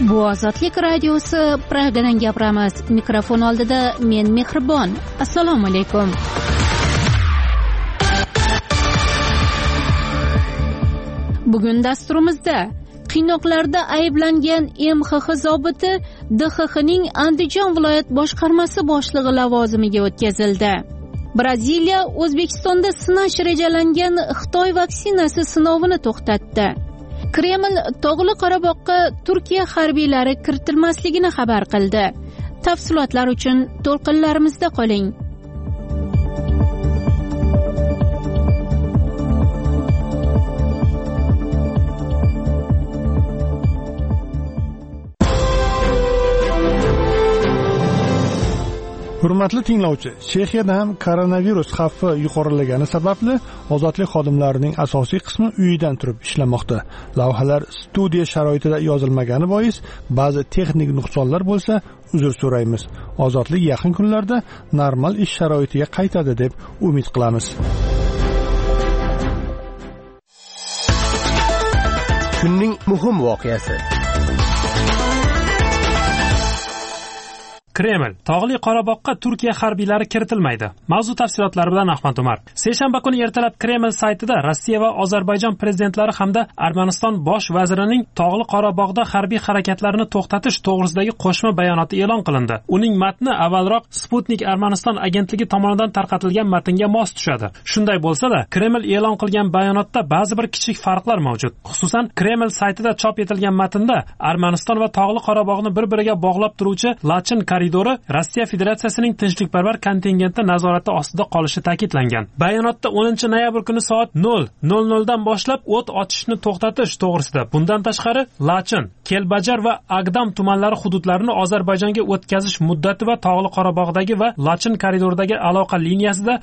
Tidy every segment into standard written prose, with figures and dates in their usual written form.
Bu Ozodlik radiosi, Pragadan gapiramiz. Mikrofon oldida men Mehribon. Assalomu alaykum. Bugun dasturimizda qiynoqlarda ayblangan MXX zobiti DXXning Andijon viloyat boshqarmasi boshlig'i lavozimiga o'tkazildi. Braziliya O'zbekistonda sinash rejalangan Xitoy vaksinasi sinovini to'xtatdi. Kreml Tog'li Qorabog'ga Turkiya harbiylari kiritilmasligini xabar qildi. Tafsilotlar uchun to'lqinlarimizda qoling. Hurmatli tinglovchi, Chexiyada ham koronavirus xavfi yuqorilagani sababli ozodlik xodimlarining asosiy qismi uyidan turib ishlamoqda. Lavhalar studiya sharoitida yozilmagani bois ba'zi texnik nuqsonlar bo'lsa, uzr so'raymiz. Ozodlik yaqin kunlarda normal ish sharoitiga qaytadi deb umid qilamiz. Kunning muhim voqeasi. Kreml Tog'li Qorabog'ga Turkiya harbiylari kiritilmaydi. Mavzu tafsilotlari bilan Ahmad Umar. Seshanba kuni ertalab Kreml saytida Rossiya va Ozarbayjon prezidentlari hamda Armaniston bosh vazirining Tog'li Qorabog'da harbiy harakatlarni to'xtatish to'g'risidagi qo'shma bayonoti e'lon qilindi. Uning matni avvalroq Sputnik Armaniston agentligi tomonidan tarqatilgan matnga mos tushadi. Shunday bo'lsa-da, Kreml e'lon qilgan bayonotda ba'zi bir kichik farqlar mavjud. Xususan, Kreml saytida chop etilgan matnda Armaniston va Tog'li Qorabog'ni bir-biriga bog'lab turuvchi Lachin koridori Rossiya Federatsiyasining tinchlikparvar kontingenti nazorati ostida qolishi ta'kidlangan. Bayonotda 10-noyabr kuni soat 0:00 dan boshlab o't ochishni to'xtatish to'g'risida, bundan tashqari Lachin, Kelbajar va Agdam tumanlari hududlarini Ozarbayjonga o'tkazish muddati va Tog'li Qorabog'dagi va Lachin koridoridagi aloqa liniyasida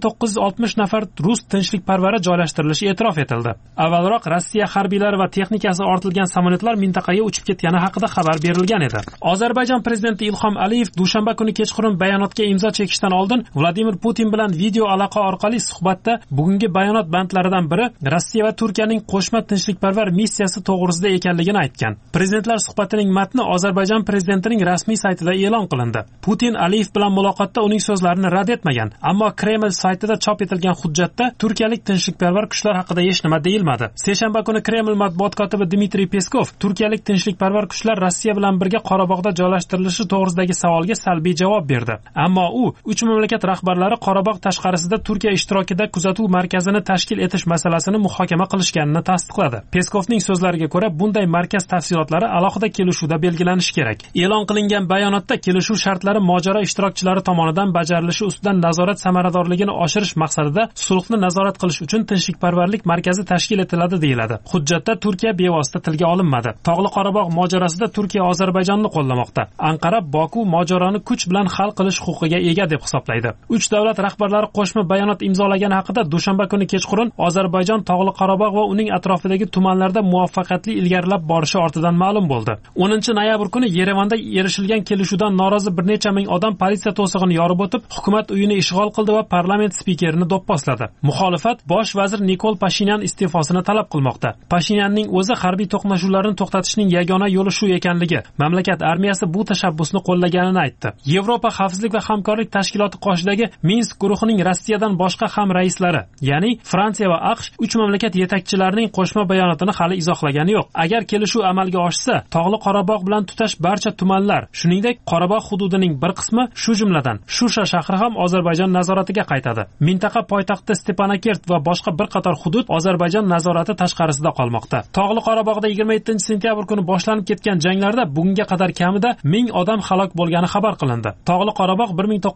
1960 nafar rus tinchlikparvari joylashtirilishi e'tirof etildi. Avvalroq Rossiya harbiylari va texnikasi ortilgan samolyotlar mintaqaga uchib ketgani haqida xabar berilgan edi. Ozarbayjon prezidenti Ilhom Aliyev dushanba kuni kechqurun bayonotga imzo chekishdan oldin Vladimir Putin bilan video aloqa orqali suhbatda bugungi bayonot bandlaridan biri Rossiya va Turkiyaning qo'shma tinchlikparvar missiyasi to'g'risida ekanligini aytgan. Prezidentlar suhbatining matni Ozarbayjon prezidentining rasmiy saytida e'lon qilindi. Putin Aliyev bilan muloqotda uning so'zlarini rad etmagan, ammo Kreml saytida chop etilgan hujjatda turkiyalik tinchlikparvar kuchlar haqida hech nima deyilmadi. Seshanba kuni Kreml matbuot kotibi Dmitriy Peskov turkiyalik tinchlikparvar kuchlar Rossiya bilan birga Qorabog'da joylashtirilishi to'g'risidagi savolga salbiy javob berdi. Ammo u uch mamlakat rahbarlari Qorabog' tashqarisida Turkiya ishtirokida kuzatuv markazini tashkil etish masalasini muhokama qilishganini tasdiqladi. Peskovning so'zlariga ko'ra, bunday markaz tafsilotlari alohida kelishuvda belgilanishi kerak. E'lon qilingan bayonotda kelishuv shartlari mojaro ishtirokchilari tomonidan bajarilishi ustidan nazorat samaradorligini oshirish maqsadida sulhni nazorat qilish uchun tinchlikparvarlik markazi tashkil etiladi deyiladi. Hujjatda Turkiya bevosita tilga olinmadi. Tog'li Qorabog' mojarosida Turkiya Ozarbayjonni qo'llamoqda. Anqara Boku mojaroni kuch bilan hal qilish huquqiga ega deb hisoblaydi. Uch davlat rahbarlari qo'shma bayonot imzolagani haqida dushanba kuni kechqurun Ozarbayjon Tog'li Qorabog' va uning atrofidagi tumanlarda muvaffaqiyatli ilgarilab borishi ortidan ma'lum bo'ldi. 10-noyabr kuni Yerevanda erishilgan kelishuvdan norozi bir necha ming odam politsiya to'sig'ini yorib o'tib, hukumat uyini ishg'ol qildi va parlament spikerini do'pposladi. Muxolifat bosh vazir Nikol Pashinyan iste'fosini talab qilmoqda. Pashinyanning o'zi harbiy to'qnashuvlarni to'xtatishning yagona yo'li shu ekanligi, mamlakat armiyasi bu tashabbusni qo'llaganini aytdi. Yevropa xavfsizlik va hamkorlik tashkiloti qoshidagi Minsk guruhining Rossiyadan boshqa ham raislari, ya'ni Fransiya va AQSh uch mamlakat yetakchilarining qo'shma bayonotini hali izohlagani yo'q. Agar kelishuv amalga oshsa, Tog'li Qorabog' bilan tutash barcha tumanlar, shuningdek Qorabog' hududining bir qismi, shu jumladan Shusha shahri ham Ozarbayjon nazoratiga qaytadi. Mintaqa poytaxti Stepanakert va boshqa bir qator hudud Ozarbayjon nazorati tashqarisida qolmoqda. Tog'li Qorabog'da 27-sentyabr kuni boshlanib ketgan janglarda bugunga qadar kamida 1000 odam halok bo'lgani xabar qilindi. Tog'li Qorabog'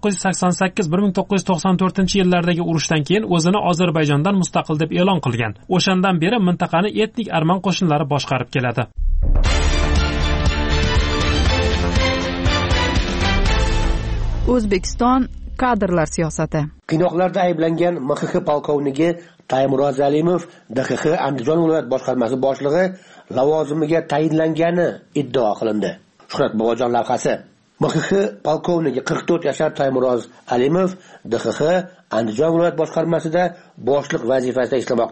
1988-1994 yillardagi urushdan keyin o'zini Ozarbayjondan mustaqil deb e'lon qilgan. O'shandan beri mintaqani etnik arman qo'shinlari boshqarib keladi. O'zbekiston kadrlar siyosati. Qiynoqlarda ayblangan MXX polkovniki Taymuroz Alimov DXX Andijon viloyat boshqarmasi boshlig'i lavozimiga tayinlangani iddao qilindi. Shuhrat Bobojon lavhasi. MXX polkovniki 44 yashar Taymuroz Alimov DXX Andijon viloyat boshqarmasida boshliq vazifasida ishlamoqda.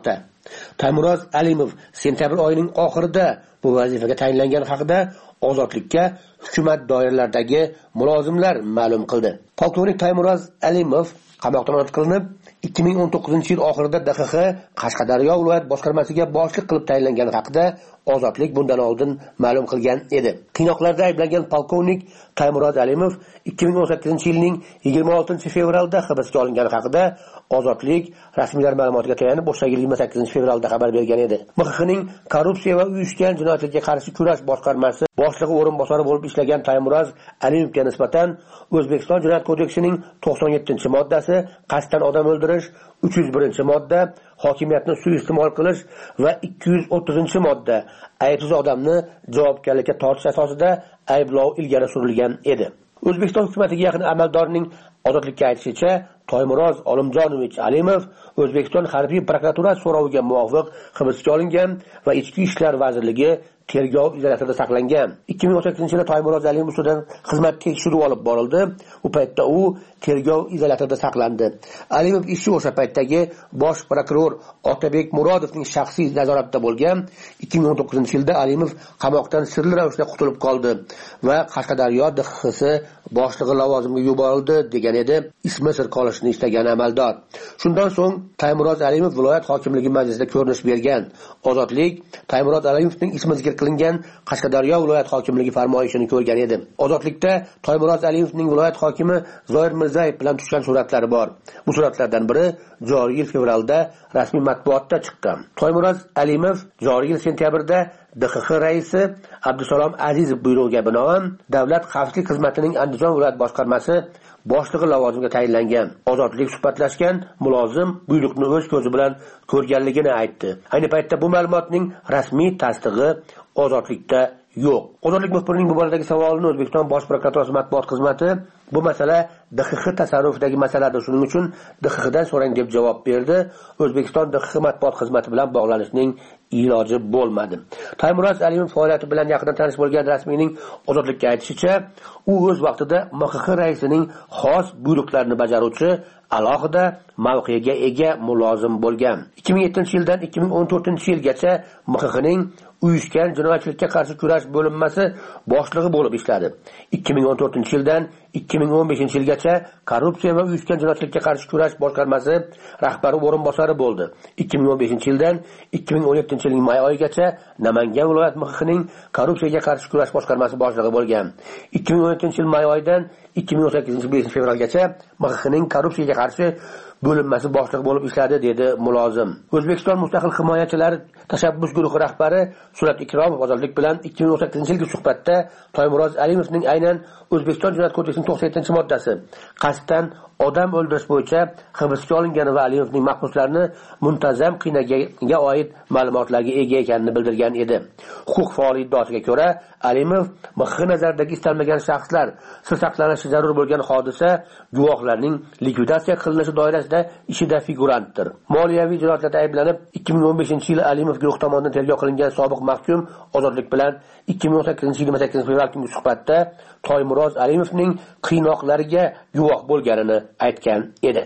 Taymuroz Alimov sentyabr oyining oxirida bu vazifaga tayinlangani haqida Ozodlikka hukumat doiralaridagi mulozimlar ma'lum qildi. Polkovnik Taymuroz Alimov qamoqdan ozod qilinib, 2019-yil oxirida DXX Qashqadaryo viloyat boshqarmasiga boshliq qilib tayinlangani haqida Ozodlik bundan oldin ma'lum qilgan edi. Qiynoqlarda ayblangan polkovnik Taymuroz Alimov 2018-yilning 26-fevralda hibsga olingani haqida Ozodlik rasmiylar ma'lumotiga tayanib o'sha yil 28-fevralda xabar bergan edi. MXXning korrupsiya va uyushgan jinoyatlarga qarshi kurash boshqarmasi boshlig'i o'rinbosari bo'lib ishlagan Taymuroz Alimovga nisbatan O'zbekiston Jinoyat kodeksining 97-moddasi qasddan odam o'ldirish, 301-modda hokimiyatni suiiste'mol qilish va 230-modda aybsiz odamni javobgarlikka tortish asosida ayblov ilgari surilgan edi. O'zbekiston hukumatiga yaqin amaldorning Ozodlikka aytishicha, Taymuroz Olimjonovich Alimov O'zbekiston harbiy prokuraturasi so'roviga muvofiq hibsga olingan va Ichki ishlar vazirligi tergov izolyatorida saqlangan. 2018-yilda Taymuroz Alimov ustidan xizmat tekshiruvi olib borildi. U paytda u tergov izolyatorida saqlandi. Alimov ishi o'sha paytdagi bosh prokuror Otabek Murodovning shaxsiy nazoratida bo'lgan. 2019-yilda Alimov qamoqdan sirli ravishda qutulib qoldi va Qashqadaryo DXX boshlig'i lavozimiga yuborildi degan edi ismi sir qolishini istagan amaldor. Shundan so'ng Taymuroz Alimov viloyat hokimligi majlisida ko'rinish bergan. Ozodlik Taymuroz Alimovning ismi zikr qilingan Qashqadaryo viloyat hokimligi farmoyishini ko'rgan edi. Ozodlikda Taymuroz Alimovning viloyat hokimi Zoir Mirzayev bilan tushgan suratlari bor. Bu suratlardan biri joriy yil fevralda rasmiy matbuotda chiqqan. Taymuroz Alimov joriy yil sentyabrda DXX raisi Abdusalom Azizov buyrug'iga binoan Davlat xavfsizlik xizmatining Andijon viloyat boshqarmasi boshlig'i lavozimiga tayinlangan. Ozodlik suhbatlashgan mulozim buyruqni o'z ko'zi bilan ko'rganligini aytdi. Ayni paytda bu ma'lumotning rasmiy tasdig'i Ozodlikda yo'q. Ozodlik muxbirining bu boradagi savolini O'zbekiston Bosh prokuraturasi matbuot xizmati bu masala DXX tasarrufidagi masaladir, shuning uchun DXXdan so'rang deb javob berdi. O'zbekiston DXX matbuot xizmati bilan bog'lanishning iloji bo'lmadi. Taymuroz Alimov faoliyati bilan yaqindan tanish bo'lgan rasmiyning Ozodlikka aytishicha, u o'z vaqtida MXX raisining xos buyruqlarini bajaruvchi alohida mavqega ega mulozim bo'lgan. 2007-yildan 2014-yilgacha MXXning uyushgan jinoyatchilikka qarshi kurash bo'linmasi boshlig'i bo'lib ishladi. 2014-yildan 2015-yilgacha korrupsiya va uyushgan jinoyatchilikka qarshi kurash boshqarmasi rahbari o'rinbosari bo'ldi. 2015-yildan 2017-yilning may oyigacha Namangan viloyat MXXning korrupsiyaga qarshi kurash boshqarmasi boshlig'i bo'lgan. 2017-yil may oyidan 2018-yil fevralgacha MXXning korrupsiyaga qarshi bo'linmasi boshlig'i bo'lib ishladi, dedi mulozim. O'zbekiston Mustaqil himoyachilari tashabbus guruhi rahbari Surat Ikromov Ozodlik bilan 2018-yilgi suhbatda Taymuroz Alimovning aynan O'zbekiston Jinoyat kodeksining 97-moddasi qasddan odam o'ldirish bo'yicha hibsga olingani va Alimovning mahbuslarni muntazam qiynagaga oid ma'lumotlarga ega ekanini bildirgan edi. Huquq faoli iddaosiga ko'ra, Alimov MXX nazaridagi istalmagan shaxslar sir saqlanishi zarur bo'lgan hodisa guvohlarning likvidatsiya qilinishi doirasida ishida figurantdir. Moliyaviy jinoyatlarda ayblanib 2015-yil Alimov guruh tomonidan tergov qilingan sobiq mahkum Ozodlik bilan 2018-yil 28-fevral kungi suhbatda Taymuroz Alimovning qiynoqlariga guvoh bo'lganini aytgan edi.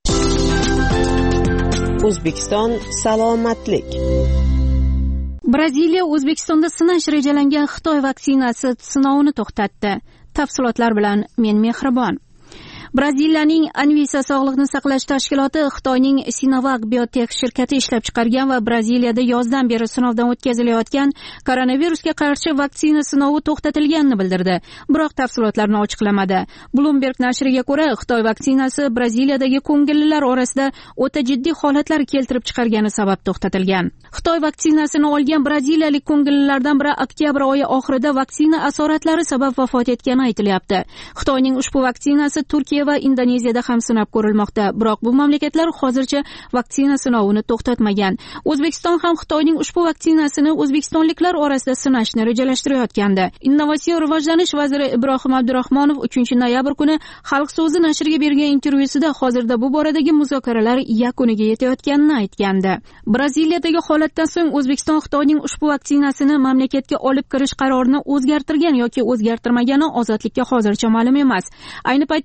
O'zbekiston salomatlik. Braziliya O'zbekistonda sinash rejalangan Xitoy vaksinasi sinovini to'xtatdi. Tafsilotlar bilan men Mehribon. Braziliyaning Anvisa sog'liqni saqlash tashkiloti Xitoyning Sinovac Biotech shirkati ishlab chiqargan va Braziliyada yozdan beri sinovdan o'tkazilayotgan koronavirusga qarshi vaksina sinovi to'xtatilganini bildirdi. Biroq tafsilotlarni ochiqlamadi. Bloomberg nashriga ko'ra, Xitoy vaksinasi Braziliyadagi ko'ngillilar orasida o'ta jiddiy holatlar keltirib chiqargani sabab to'xtatilgan. Xitoy vaksinasini olgan braziliyalik ko'ngillilardan biri oktyabr oyi oxirida vaksina asoratlari sabab vafot etgani aytilyapti. Xitoyning ushbu vaksinasi Turkiya va Indoneziyada ham sinab ko'rilmoqda. Biroq bu mamlakatlar hozircha vaksina sinovini to'xtatmagan. O'zbekiston ham Xitoyning ushbu vaksinasini o'zbekistonliklar orasida sinashni rejalashtirayotgandi. Innovatsion rivojlanish vaziri Ibrohim Abdurahmonov 3-noyabr kuni Xalq so'zi nashriga bergan intervyusida hozirda bu boradagi muzokaralar yakuniga yetayotganini aytgandi. Braziliyadagi holatdan so'ng O'zbekiston Xitoyning ushbu vaksinasini mamlakatga olib kirish qarorini o'zgartirgan yoki o'zgartirmagani Ozodlikka hozircha ma'lum emas. Ayni paytda Xitoyning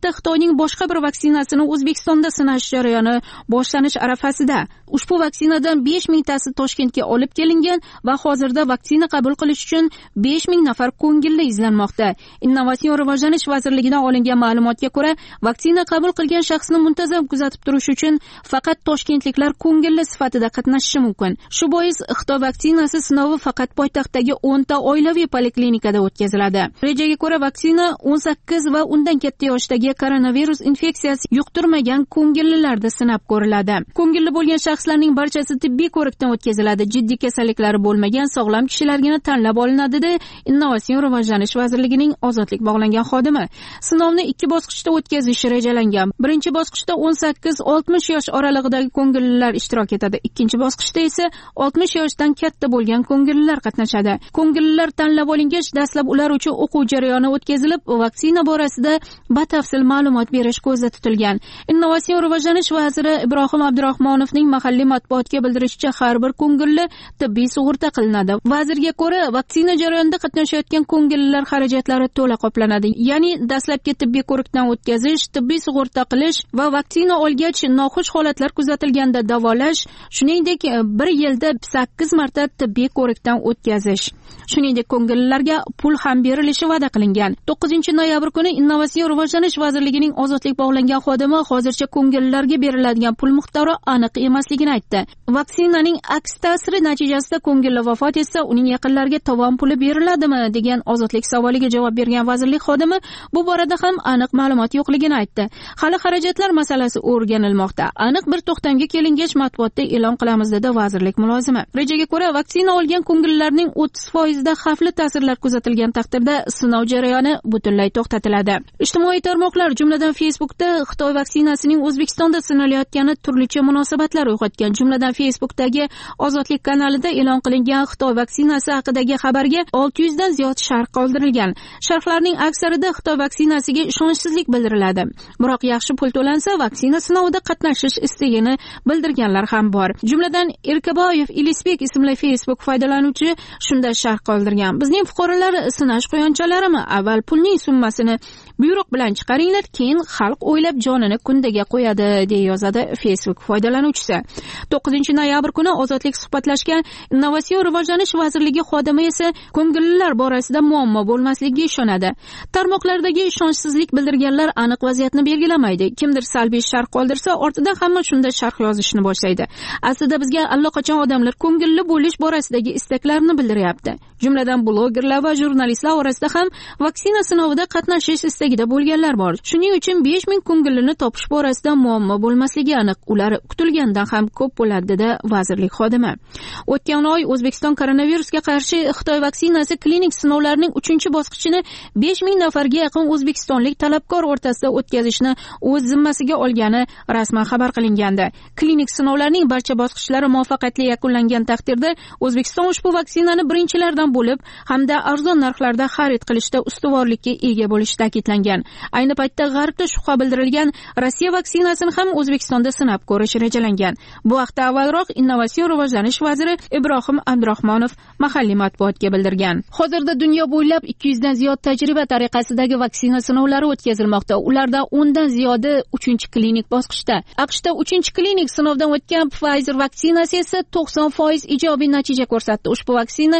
xitoyning boshqa bir vaksinasini o'zbekistonda sinash jarayoni boshlanish arafasida. Ushbu vaksinadan 5000 tasi Toshkentga olib kelingan va hozirda vaksina qabul qilish uchun 5000 nafar ko'ngilli izlanmoqda. Innovatsion rivojlanish vazirligidan olingan ma'lumotga ko'ra, vaksina qabul qilgan shaxsni muntazam kuzatib turish uchun faqat toshkentliklar ko'ngilli sifatida qatnashishi mumkin. Shu bois Xitoy vaksinasi sinovi faqat poytaxtdagi 10 ta oilaviy poliklinikada o'tkaziladi. Rejaga ko'ra vaksina 18 va undan katta yoshdagi koronavirus infeksiyasi yuqtirmagan ko'ngillilarda sinab ko'riladi. Ko'ngilli bo'lgan shaxslarning barchasi tibbiy ko'rikdan o'tkaziladi. Jiddiy kasalliklari bo'lmagan sog'lom kishilargina tanlab olinadi dedi Innovatsion rivojlanish vazirligining ozodlik bog'langan xodimi. Sinovni 2 bosqichda o'tkazish rejalangan. Birinchi bosqichda 18-60 yosh oralig'idagi ko'ngillilar ishtirok etadi. Ikkinchi bosqichda esa 60 yoshdan katta bo'lgan ko'ngillilar qatnashadi. Ko'ngillilar tanlab olingach, dastlab ular uchun o'quv jarayoni o'tkazilib, vaksina borasida batafsil ma'lumot berish ko'zda tutilgan. Innovatsion rivojlanish vaziri Ibrohim Abdurahmonovning mahalliy matbuotga bildirishicha, har bir ko'ngilli tibbiy sug'urta qilinadi. Vazirga ko'ra, vaksina jarayonida qatnashayotgan ko'ngillilar xarajatlari to'la qoplanadi. Ya'ni dastlabki tibbiy ko'rikdan o'tkazish, tibbiy sug'urta qilish va vaksina olgach noxush holatlar kuzatilganda davolash, shuningdek 1 yilda 8 marta tibbiy ko'rikdan o'tkazish. Shuningdek, ko'ngillilarga pul ham berilishi va'da qilingan. 9-noyabr kuni Innovatsion rivojlanish vazirligining ozodlik bog'langan xodimi hozircha ko'ngillilarga beriladigan pul miqdori aniq emasligini aytdi. Vaksinaning aks ta'siri natijasida ko'ngilli vafot etsa, uning yaqinlariga tovon puli beriladimi degan ozodlik savoliga javob bergan vazirlik xodimi bu borada ham aniq ma'lumot yo'qligini aytdi. Hali xarajatlar masalasi o'rganilmoqda. Aniq bir to'xtamga kelingach matbuotda e'lon qilamiz dedi vazirlik mulozimi. Rejaga ko'ra, vaksina olgan ko'ngillilarning 30% da xavfli ta'sirlar kuzatilgan taqdirda sinov jarayoni butunlay to'xtatiladi. Ijtimoiy tarmoqlar, jumladan Facebookda Xitoy vaksinasining O'zbekistonda sinalayotgani turlicha munosabatlar uyg'otgan. Jumladan Facebookdagi Ozodlik kanalida e'lon qilingan Xitoy vaksinasi haqidagi xabarga 600 dan ziyod sharh qoldirilgan. Sharhlarning aksarida Xitoy vaksinasiga ishonchsizlik bildiriladi. Biroq yaxshi pul to'lansa, vaksina sinovida qatnashish istagini bildirganlar ham bor. Jumladan Erkaboyev Ilisbek ismli Facebook foydalanuvchi shunda sharh qoldirgan. Bizning fuqarolar sinash quyonchalarimi? Avval pulning summasini buyruq bilan chiqaringlar, keyin xalq o'ylab jonini kundaga qo'yadi, deya yozadi Facebook foydalanuvchisi. 9-noyabr kuni ozodlik suhbatlashgan Innovatsion rivojlanish vazirligi xodimi esa ko'ngillilar borasida muammo bo'lmasligiga ishonadi. Tarmoqlardagi ishonchsizlik bildirganlar aniq vaziyatni belgilamaydi. Kimdir salbiy sharh qoldirsa, ortidan hamma shunda sharh yozishni boshlaydi. Aslida bizga allaqachon odamlar ko'ngilli bo'lish borasidagi istaklarini bildiryapti. Jumladan blogerlar va jurnalistlar orasida ham vaksina sinovida qatnashish istagida bo'lganlar bor. Shuning uchun 5000 ko'ngillini topish borasida muammo bo'lmasligi aniq. Ular kutilgandan ham ko'p bo'ladi dedi vazirlik xodimi. O'tgan oy O'zbekiston koronavirusga qarshi Xitoy vaksinasi klinik sinovlarining 3-bosqichini 5000 nafarga yaqin o'zbekistonlik talabgor o'rtasida o'tkazishni o'z zimmasiga olgani rasman xabar qilingandi. Klinik sinovlarning barcha bosqichlari muvaffaqiyatli yakunlangan taqdirda O'zbekiston ushbu vaksinani birinchilardan bo'lib hamda arzon narxlarda xarid qilishda ustuvorlikka ega bo'lishi ta'kidlangan. Ayni paytda G'arbda shubha bildirilgan Rossiya vaksinasini ham O'zbekistonda sinab ko'rish rejalangan. Bu haqda avvalroq Innovatsion rivojlanish vaziri Ibrohim Abdurahmonov mahalliy matbuotga bildirgan. Hozirda dunyo bo'ylab 200 dan ziyod tajriba tariqasidagi vaksina sinovlari o'tkazilmoqda. Ulardan 10 dan ziyodi 3-klinik bosqichda. AQShda 3-klinik sinovdan o'tgan Pfizer vaksinasi esa 90% ijobiy natija ko'rsatdi. Ushbu vaksina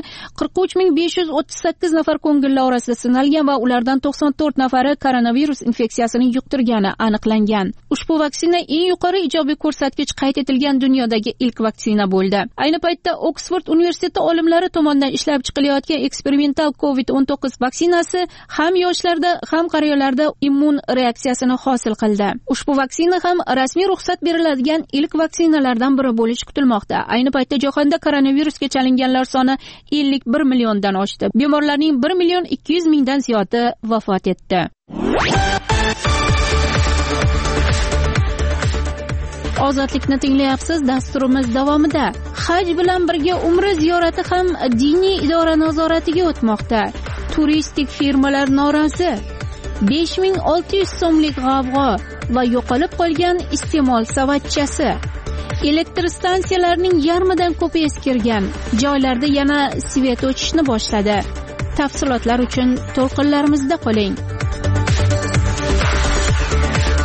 43538 nafar ko'ngillilar orasida sinalgan va ulardan 94 nafari koronavirus infeksiyasini yuqtirgani aniqlangan. Ushbu vaksina eng yuqori ijobiy ko'rsatkich qayd etilgan dunyodagi ilk vaksina bo'ldi. Ayni paytda Oksford universiteti olimlari tomonidan ishlab chiqilayotgan eksperimental COVID-19 vaksinasi ham yoshlarda, ham qariyalarda immun reaksiyasini hosil qildi. Ushbu vaksina ham rasmiy ruxsat beriladigan ilk vaksinalardan biri bo'lishi kutilmoqda. Ayni paytda jahonda koronavirusga chalinganlar soni 51 milliondan oshdi. Bemorlarning 1.200.000 dan ziyodi vafot etdi. Ozodlikni tinglayapsiz. Dasturimiz davomida haj bilan birga umra ziyorati ham diniy idora nazoratiga o'tmoqda. Turistik firmalar norozi. 5600 so'mlik g'avg'o va yo'qolib qolgan iste'mol savatchasi. Elektr stansiyalarning yarmidan ko'pi eskirgan. Joylarda yana svet o'chishni boshladi. Tafsilotlar uchun to'lqinlarimizda qoling.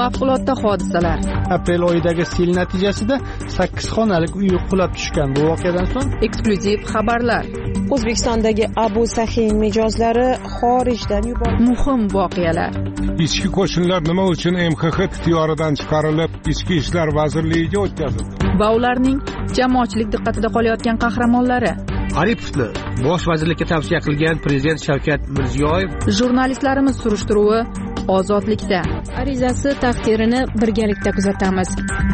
Favqulodda hodisalar. Aprel oyidagi sel natijasida 8 xonalik uy qulab tushgan. Bu voqeadan so'ng Eksklyuziv xabarlar. O'zbekistondagi Abu Sahin mijozlari xorijdan yuborildi. Muhim voqealar. Ichki qo'shinlar nima uchun MXX ixtiyoridan chiqarilib, Ichki ishlar vazirligiga o'tkazildi? Va ularning jamoatchilik diqqatida qolayotgan qahramonlari. Aripovni bosh vazirlikka tavsiya qilgan prezident Shavkat Mirziyoyev. Jurnalistlarimiz surishtiruvi Ozodlikda. Arizasi taqdirini birgalikda kuzatamiz.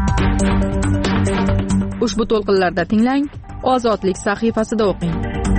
Ushbu to'lqinlarda tinglang, Ozodlik sahifasida o'qing.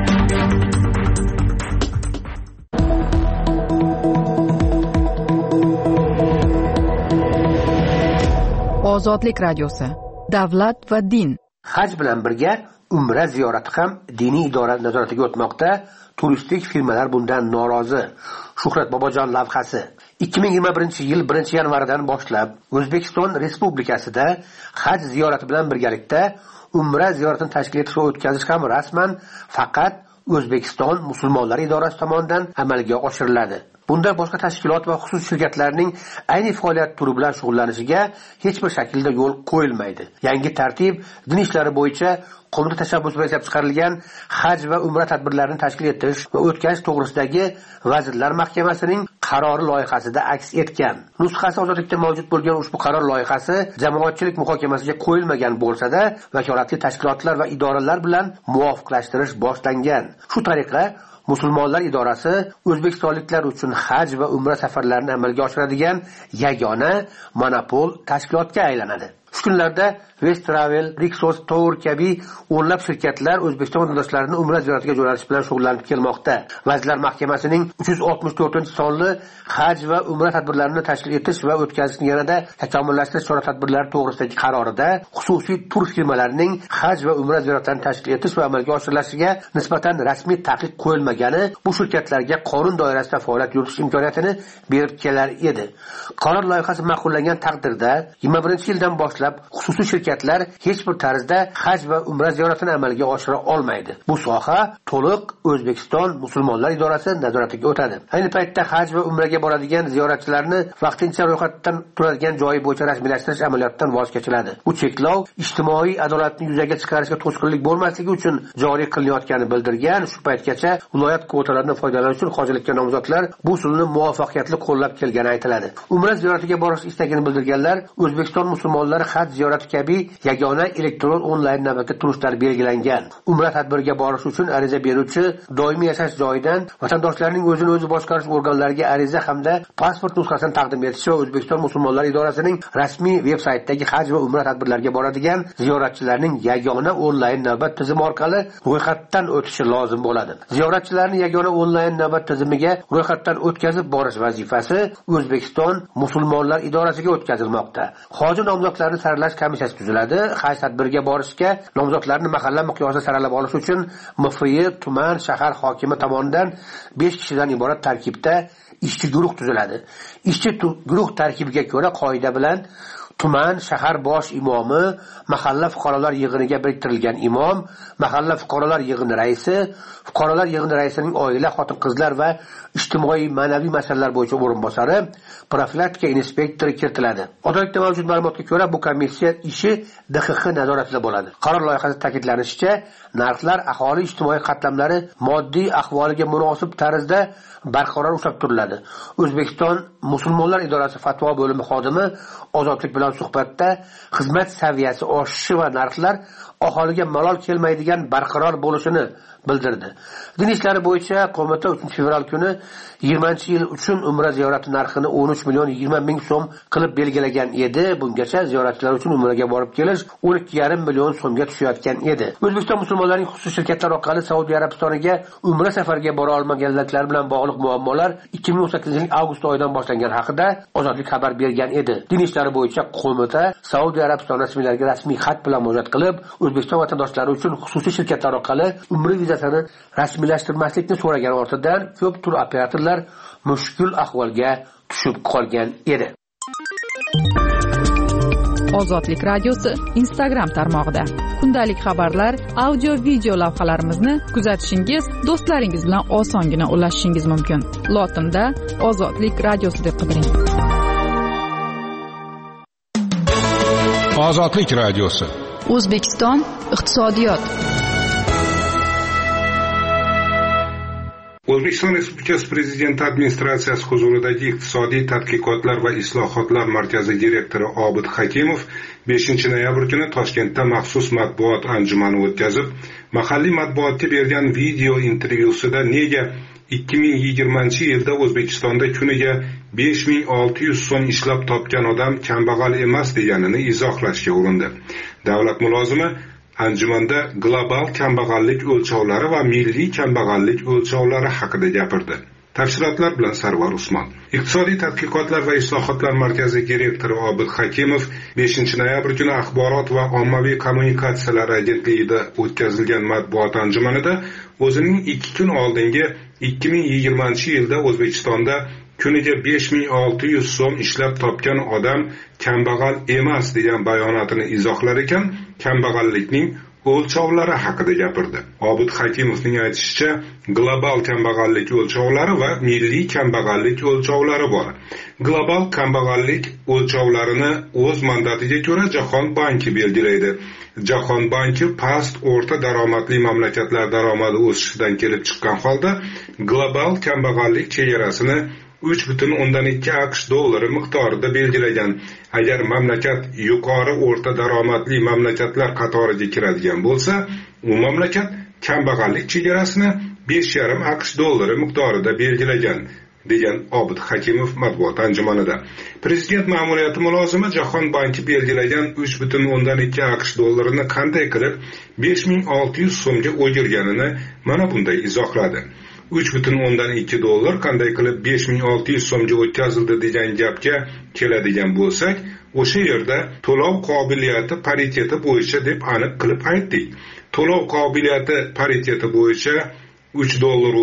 Ozodlik radiosi. Davlat va din. Haj bilan birga Umra ziyorati ham diniy idora nazoratiga o'tmoqda. Turistik firmalar bundan norozi. Shuhrat Bobojon lavhasi. 2021-yil 1-yanvardan boshlab O'zbekiston Respublikasida haj ziyorati bilan birgalikda Umra ziyoratini tashkil etish va o'tkazish ham rasman faqat O'zbekiston musulmonlari idorasi tomonidan amalga oshiriladi. Bunda boshqa tashkilot va xususiy shirkatlarning ayni faoliyat turi bilan shug'ullanishiga hech bir shaklda yo'l qo'yilmaydi. Yangi tartib din ishlari bo'yicha qo'mita tashabbusi bilan ishlab chiqarilgan haj va umra tadbirlarini tashkil etish va o'tkazish to'g'risidagi Vazirlar Mahkamasining qarori loyihasida aks etgan. Nusxasi Ozodlikda mavjud bo'lgan ushbu qaror loyihasi jamoatchilik muhokamasiga qo'yilmagan bo'lsa-da, vakolatli tashkilotlar va idoralar bilan muvofiqlashtirish boshlangan. Shu tariqa Musulmonlar idorasi o'zbekistonliklar uchun haj va umra safarlarini amalga oshiradigan yagona monopol tashkilotga aylanadi. Shu kunlarda West Travel, Rixos Tour kabi o'nlab shirkatlar O'zbekiston vatandoshlarini umra ziyoratiga jo'natish bilan shug'ullanib kelmoqda. Vazirlar Mahkamasining 364-sonli haj va umra tadbirlarini tashkil etish va o'tkazishni yanada takomillashtirish chora-tadbirlari to'g'risidagi qarorida xususiy tur firmalarining haj va umra ziyoratlarini tashkil etish va amalga oshirilishiga nisbatan rasmiy taqiq qo'yilmagani bu shirkatlarga qonun doirasida faoliyat yuritish imkoniyatini berib kelar edi. Qaror loyihasi ma'qullangan taqdirda 21-yildan boshlab xususiy shirkatlar hech bir tarzda haj va umra ziyoratini amalga oshira olmaydi. Bu soha to'liq O'zbekiston musulmonlar idorasi nazoratiga o'tadi. Ayni paytda haj va umraga boradigan ziyoratchilarni vaqtincha ro'yxatdan turadigan joyi bo'yicha rasmiylashtirish amaliyotidan voz kechiladi. Bu cheklov ijtimoiy adolatni yuzaga chiqarishga to'sqinlik bo'lmasligi uchun joriy qilinayotganini bildirgan. Shu paytgacha viloyat kvotalaridan foydalanish uchun hojilikka nomzodlar bu usulni muvaffaqiyatli qo'llab kelgani aytiladi. Umra ziyoratiga borish istagini bildirganlar O'zbekiston musulmonlari haj ziyorati kabi yagona elektron onlayn navbatda turishlar belgilangan. Umra tadbiriga borish uchun ariza beruvchi doimiy yashash joyidan vatandoshlarning o'zini o'zi boshqarish organlariga ariza hamda pasport nusxasini taqdim etishi va O'zbekiston musulmonlari idorasining rasmiy veb-saytidagi haj va umra tadbirlariga boradigan ziyoratchilarning yagona onlayn navbat tizimi orqali ro'yxatdan o'tishi lozim bo'ladi. Ziyoratchilarni yagona onlayn navbat tizimiga ro'yxatdan o'tkazib borish vazifasi O'zbekiston musulmonlar idorasiga o'tkazilmoqda. Hoji nomzodlarini saralash komissiyasi tuziladi. Haj tadbiriga borishga nomzodlarni mahalla miqyosida saralab olish uchun MFY tuman shahar hokimi tomonidan 5 kishidan iborat tarkibda ishchi guruh tuziladi. Ishchi guruh tarkibiga ko'ra qoida bilan tuman shahar bosh imomi, mahalla fuqarolar yig'iniga biriktirilgan imom, mahalla fuqarolar yig'ini raisi, fuqarolar yig'ini raisining oila, xotin-qizlar va ijtimoiy ma'naviy masalalar bo'yicha o'rinbosari, profilaktika inspektori kiritiladi. Odatda mavjud ma'lumotga ko'ra bu komissiya ishi DXX nazoratida bo'ladi. Qaror loyihasida ta'kidlanishicha, narxlar aholi ijtimoiy qatlamlari moddiy ahvoliga munosib tarzda barqaror ushlab turiladi. O'zbekiston musulmonlar idorasi fatvo bo'limi xodimi Ozodlik bilan suhbatda xizmat saviyasi oshishi va narxlar aholiga malol kelmaydigan barqaror bo'lishini bildirdi. Din ishlari bo'yicha qo'mita 3-fevral kuni 20-yil uchun umra ziyorati narxini 13 million 20 ming so'm qilib belgilagan edi. Bungacha ziyoratchilar uchun umraga borib kelish 12,5 million so'mga tushayotgan edi. O'zbekiston musulmonlarining xususiy shirkatlar orqali Saudiya Arabistoniga umra safariga bora olmaganlar bilan bog'liq muammolar 2018-yil avgust oyidan boshlangan haqida Ozodlik xabar bergan edi. Din ishlari bo'yicha qo'mita Saudiya Arabistoni rasmiylariga rasmiy xat bilan murojaat qilib, O'zbekiston vatandoshlari uchun xususiy shirkatlar orqali umra vizasini rasmiylashtirmaslikni so'ragan ortidan ko'p tur operatorlar mushkul ahvolga tushib qolgan edi. Ozodlik radiosi Instagram tarmog'ida kundalik xabarlar, audio, video lavhalarimizni kuzatishingiz, do'stlaringiz bilan osongina ulashishingiz mumkin. Lotinda Ozodlik radiosi deb qidiring. Ozodlik radiosi. O'zbekiston iqtisodiyot. O'zbekiston Respublikasi Prezidenti administratsiyasi huzuridagi iqtisodiy tadqiqotlar va islohotlar markazi direktori Obid Hakimov 5-noyabr kuni Toshkentda maxsus matbuot anjumani o'tkazib, mahalliy matbuotga bergan video intervyusida nega 2020-yilda O'zbekistonda kuniga 5600 so'm ishlab topgan odam kambag'al emas deganini izohlashga urindi. Davlat mulozimi anjumanda global kambag'allik o'lchovlari va milliy kambag'allik o'lchovlari haqida gapirdi. Tafsilotlar bilan Sarvar Usmon. Iqtisodiy tadqiqotlar va islohotlar markazi direktori Obid Hakimov 5-noyabr kuni Axborot va ommaviy kommunikatsiyalar agentligida o'tkazilgan matbuot anjumanida o'zining 2 kun oldingi 2020-yilda O'zbekistonda kuniga 5600 so'm ishlab topgan odam kambag'al emas degan bayonotini izohlar ekan, kambag'allikning o'lchovlari haqida gapirdi. Obid Hakimovning aytishicha, global kambag'allik o'lchovlari va milliy kambag'allik o'lchovlari bor. Global kambag'allik o'lchovlarini o'z mandatiga ko'ra Jahon banki belgilaydi. Jahon banki past o'rta daromadli mamlakatlar daromadi o'sishidan kelib chiqqan holda global kambag'allik chegarasini 3,2 AQSh dollari miqdorida belgilagan. Agar mamlakat yuqori o'rta daromadli mamlakatlar qatoriga kiradigan bo'lsa, u mamlakat kambag'allik chegarasini 5,5 AQSh dollari miqdorida belgilagan, degan Obid Hakimov matbuot anjumanida. Prezident ma'muriyati mulozimi Jahon banki belgilagan 3,2 AQSh dollarini qanday qilib 5600 so'mga o'girganini mana bunday izohladi. 3,2 dollar qanday qilib 5600 so'mga o'tkazildi degan gapga keladigan bo'lsak, o'sha yerda to'lov qobiliyati pariteti bo'yicha deb aniq qilib aytdik. To'lov qobiliyati pariteti bo'yicha 3 dollar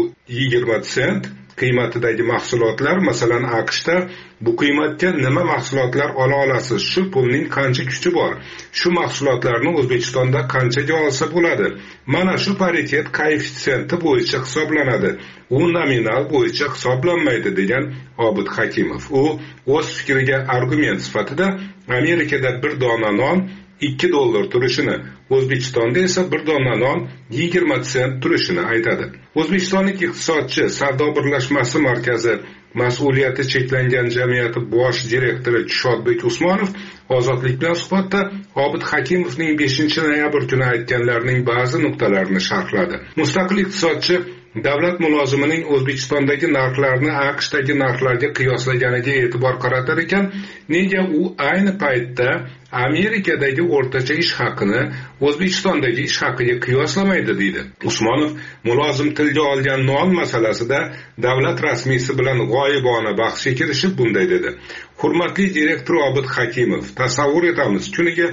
20 sent qiymatidagi mahsulotlar, masalan AQShda bu qiymatga nima mahsulotlar ola olasiz? Shu pulning qancha kuchi bor? Shu mahsulotlarni O'zbekistonda qanchaga olsa bo'ladi? Mana shu paritet koeffitsiyenti bo'yicha hisoblanadi. U nominal bo'yicha hisoblanmaydi, degan Obid Hakimov. U o'z fikriga argument sifatida Amerikada bir dona non 2 dollar turishini, O'zbekistonda esa bir dona non 20 sent turishini aytadi. O'zbekistonlik iqtisodchi Savdo birlashmasi markazi mas'uliyati cheklangan jamiyati bosh direktori Shodbek Usmonov Ozodlik bilan suhbatda Obid Hakimovning 5-noyabr kuni aytganlarining ba'zi nuqtalarini sharhladi. Mustaqil iqtisodchi davlat mulozimining O'zbekistondagi narxlarni AQShdagi narxlarga qiyoslaganiga e'tibor qaratar ekan, nega u ayni paytda Amerikadagi o'rtacha ish haqini O'zbekistondagi ish haqiga qiyoslamaydi, deydi. Usmonov mulozim tilga olgan non masalasida davlat rasmiysi bilan g'oyibona bahsga kirishib bunday dedi. Hurmatli direktor Obid Hakimov, tasavvur etamiz, kuniga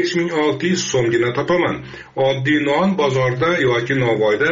5600 so'mgina topaman. Oddiy non bozorda yoki Navoiyda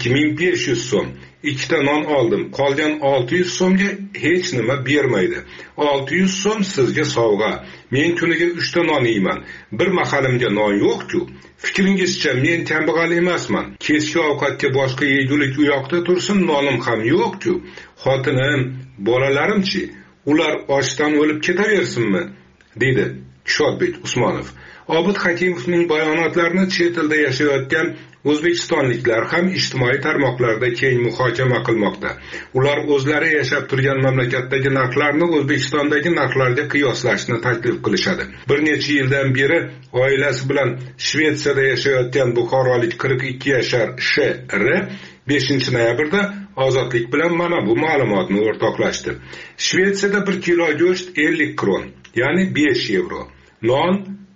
2500 so'm. 2 ta non oldim. Qolgan 600 so'mga hech nima bermaydi. 600 so'm sizga sovg'a. Men kuniga 3 ta non yeyman. Bir mahalimga non yo'q-ku. Fikringizcha men kambag'al emasman. Kechki ovqatga boshqa yegulik u yoqda tursin, nonim ham yo'q-ku. Xotinim, bolalarimchi? Ular ochdan o'lib ketaversinmi? dedi Shodbek Usmonov. Obid Hakimovning bayonotlarini chet elda yashayotgan o'zbekistonliklar ham ijtimoiy tarmoqlarda keng muhokama qilmoqda. Ular o'zlari yashab turgan mamlakatdagi narxlarni O'zbekistondagi narxlarga qiyoslashni taklif qilishadi. Bir necha yildan beri oilasi bilan Shvetsiyada yashayotgan buxorolik 42 yashar Sh.R. 5-noyabrda Ozodlik bilan mana bu ma'lumotni o'rtoqlashdi. Shvetsiyada 1 kilo go'sht 50 kron, ya'ni 5 yevro. Non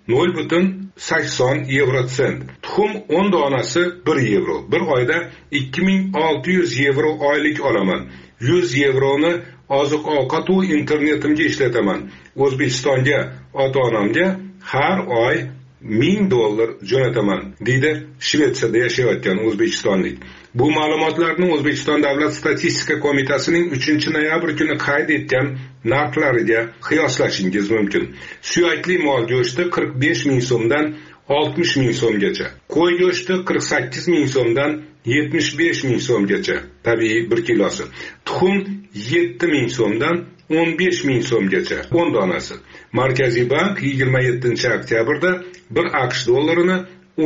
0,80 yevro sent. Tuxum 10 donasi 1 yevro. Bir oyda 2600 yevro oylik olaman. 100 yevroni oziq-ovqat va internetimga ishlataman. O'zbekistonga ota-onamga har oy 1000 dollar jo'nataman, deydi Shvetsiyada yashayotgan o'zbekistonlik. Bu ma'lumotlarni O'zbekiston Davlat statistika qo'mitasining 3-noyabr kuni qayd etgan narxlariga qiyoslashingiz mumkin. Suyakli mol go'shti 45 ming so'mdan 60 ming so'mgacha, qo'y go'shti 48 ming so'mdan 75 ming so'mgacha, tabiiy 1 kilosi. Tuxum 7 ming so'mdan 15 ming so'mgacha 10 donasi. Markaziy bank 27 oktyabrda 1 AQSh dollarini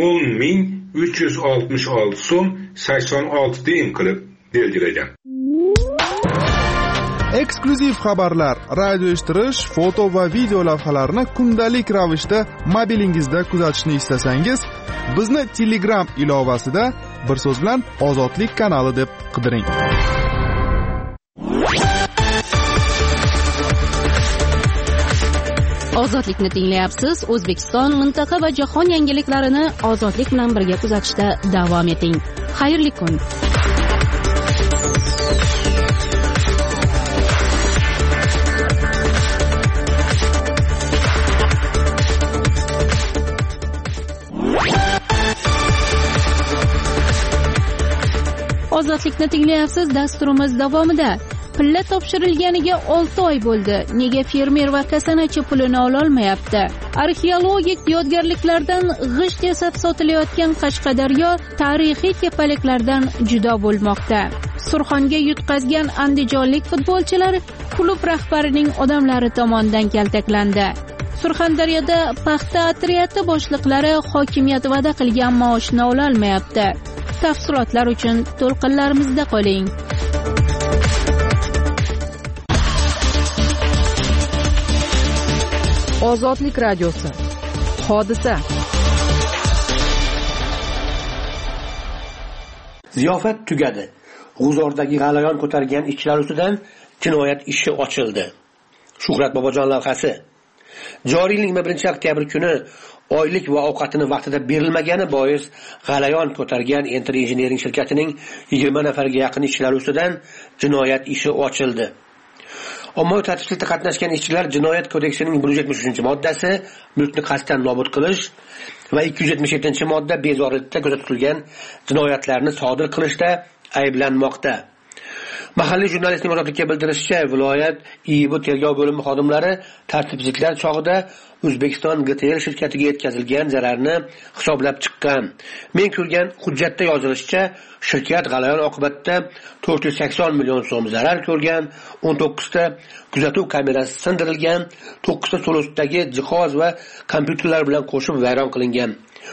10.366 so'm 86 tiyin qilib belgilagan. Eksklyuziv xabarlar, radio eshittirish, foto va video lavhalarni kundalik ravishda mobilingizda kuzatishni istasangiz, bizni Telegram ilovasida bir so'z bilan Ozodlik kanali deb qidiring. Ozodlikni tinglayapsiz. O'zbekiston, mintaqa va jahon yangiliklarini ozodlik bilan birga kuzatishda davom eting. Xayrli kun. Ozodlikni tinglayapsiz. Dasturimiz davomida pilla topshirilganiga 6 oy bo'ldi. Nega fermer va kasanachi pulini ola olmayapti? Arxeologik yodgorliklardan g'isht yasab sotilayotgan Qashqadaryo tarixiy tepaliklardan judo bo'lmoqda. Surxonga yutqazgan andijonlik futbolchilar klub rahbarining odamlari tomonidan kaltaklandi. Surxondaryoda paxta otryadi boshliqlari hokimiyat va'da qilgan maoshni ola olmayapti. Tafsilotlar uchun to'lqinlarimizda qoling. Ozodlik radiosi. Hodisa. Ziyofat tugadi. G'uzordagi g'alayon ko'targan ishchilar ustidan jinoyat ishi ochildi. Shuhrat Bobojon lavhasi. Joriy yilning 21 oktyabr kuni oylik va ovqatini vaqtida berilmagani bois g'alayon ko'targan Enter Engineering shirkatining 20 nafarga yaqin ishchilari ustidan jinoyat ishi ochildi. Ommaviy tartibsizlikda qatnashgan ishchilar Jinoyat kodeksining 173-moddasi mulkni qasddan nobud qilish va 277-modda bezorilikda ko'zda tutilgan jinoyatlarni sodir qilishda ayblanmoqda. Mahalliy jurnalistning ozodlikka bildirishicha, viloyat IIB tergov bo'limi xodimlari tartibsizliklar chog'ida O'zbekiston GTL shirkatiga yetkazilgan zararni hisoblab chiqqan. Men ko'rgan hujjatda yozilishicha, shirkat g'alayon oqibatida 480 million so'm zarar ko'rgan, 19 ta kuzatuv kamerasi sindirilgan, 9 ta so'losdagi jihoz va kompyuterlar bilan qo'shib vayron qilingan.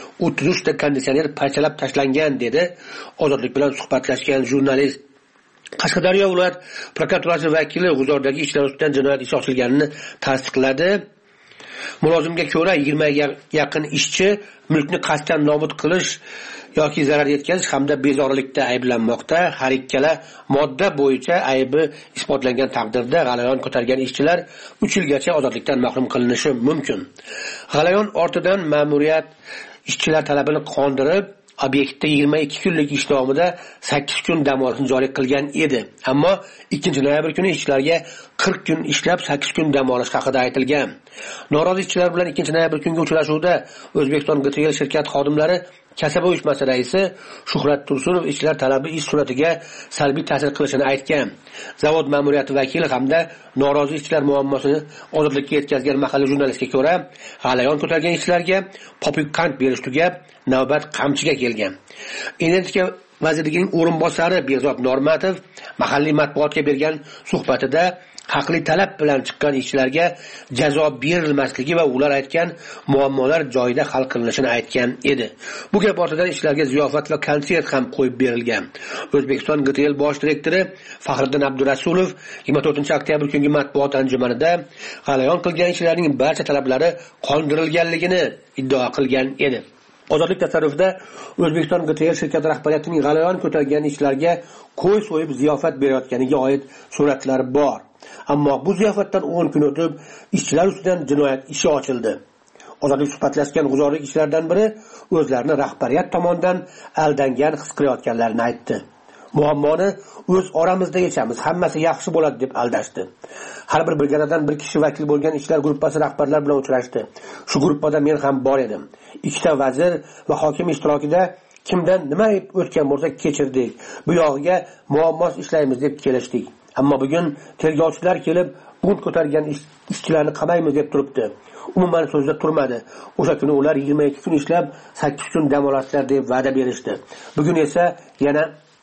33 ta konditsioner parchalab tashlangan, dedi Ozodlik bilan suhbatlashgan jurnalist. Qashqadaryo viloyat prokuraturasi vakili G'uzordagi ishlar ustidan jinoyat ishi ochilganini tasdiqladi. Mulozimga ko'ra 20 ga yaqin ishchi mulkni qasddan nobud qilish yoki zarar yetkazish hamda bezorilikda ayblanmoqda. Har ikkala modda bo'yicha aybi isbotlangan taqdirda g'alayon ko'targan ishchilar 3 yilgacha ozodlikdan mahrum qilinishi mumkin. G'alayon ortidan ma'muriyat ishchilar talabini qondirib, obyektda 22 kunlik ish davomida 8 kun dam olishni joriy qilgan edi. Ammo 2-noyabr kuni ishchilarga 40 kun ishlab 8 kun dam olish haqida aytilgan. Norozi ishchilar bilan 2-noyabr kungi uchrashuvda O'zbekiston GTL shirkat xodimlari Kasaba uyushmasi raisi Shuhrat Tursunov ishchilar talabi ish sur'atiga salbiy ta'sir qilishini aytgan. Zavod ma'muriyati vakili hamda norozi ishchilar muammosini ozodlikka yetkazgan mahalliy jurnalistga ko'ra, g'alayon ko'targan ishchilarga popukant berish tugab, navbat qamchiga kelgan. Energetika vazirligining o'rinbosari Behzod Normatov mahalliy matbuotga bergan suhbatida haqli talab bilan chiqqan ishchilarga jazo berilmasligi va ular aytgan muammolar joyida hal qilinishini aytgan edi. Bu gap ortidan ishchilarga ziyofat va konsert ham qo'yib berilgan. O'zbekiston GTL bosh direktori Faxriddin Abdurasulov 24 oktyabr kungi matbuot anjumanida g'alayon qilgan ishchilarning barcha talablari qondirilganligini iddao qilgan edi. Ozodlik tasarrufida O'zbekiston GTL shirkati rahbariyatining g'alayon ko'targan ishchilarga qo'y so'yib ziyofat berayotganiga oid suratlar bor. Ammo bu ziyofatdan 10 kun o'tib ishchilar ustidan jinoyat ishi ochildi. Ozodlik suhbatlashgan g'uzorlik ishchilardan biri o'zlarini rahbariyat tomonidan aldangan his qilayotganlarini aytdi. Muammoni o'z oramizda yechamiz, hammasi yaxshi bo'ladi deb aldashdi. Har bir brigadadan bir kishi vakil bo'lgan ishchilar guruhi rahbarlar bilan uchrashdi. Shu guruhda men ham bor edim. 2 ta vazir va hokim ishtirokida kimdan nima o'tgan bo'lsa kechirdik. Bu yog'iga muammo ishlaymiz deb kelishdik. Ammo bugun tergovchilar kelib, bunt ko'targan ishchilarni qamaymiz deb turibdi. Umuman so'zda turmadi. O'sha kuni ular 22 kun ishlab 8 kun dam olasizlar deb va'da berishdi. Bugun esa yana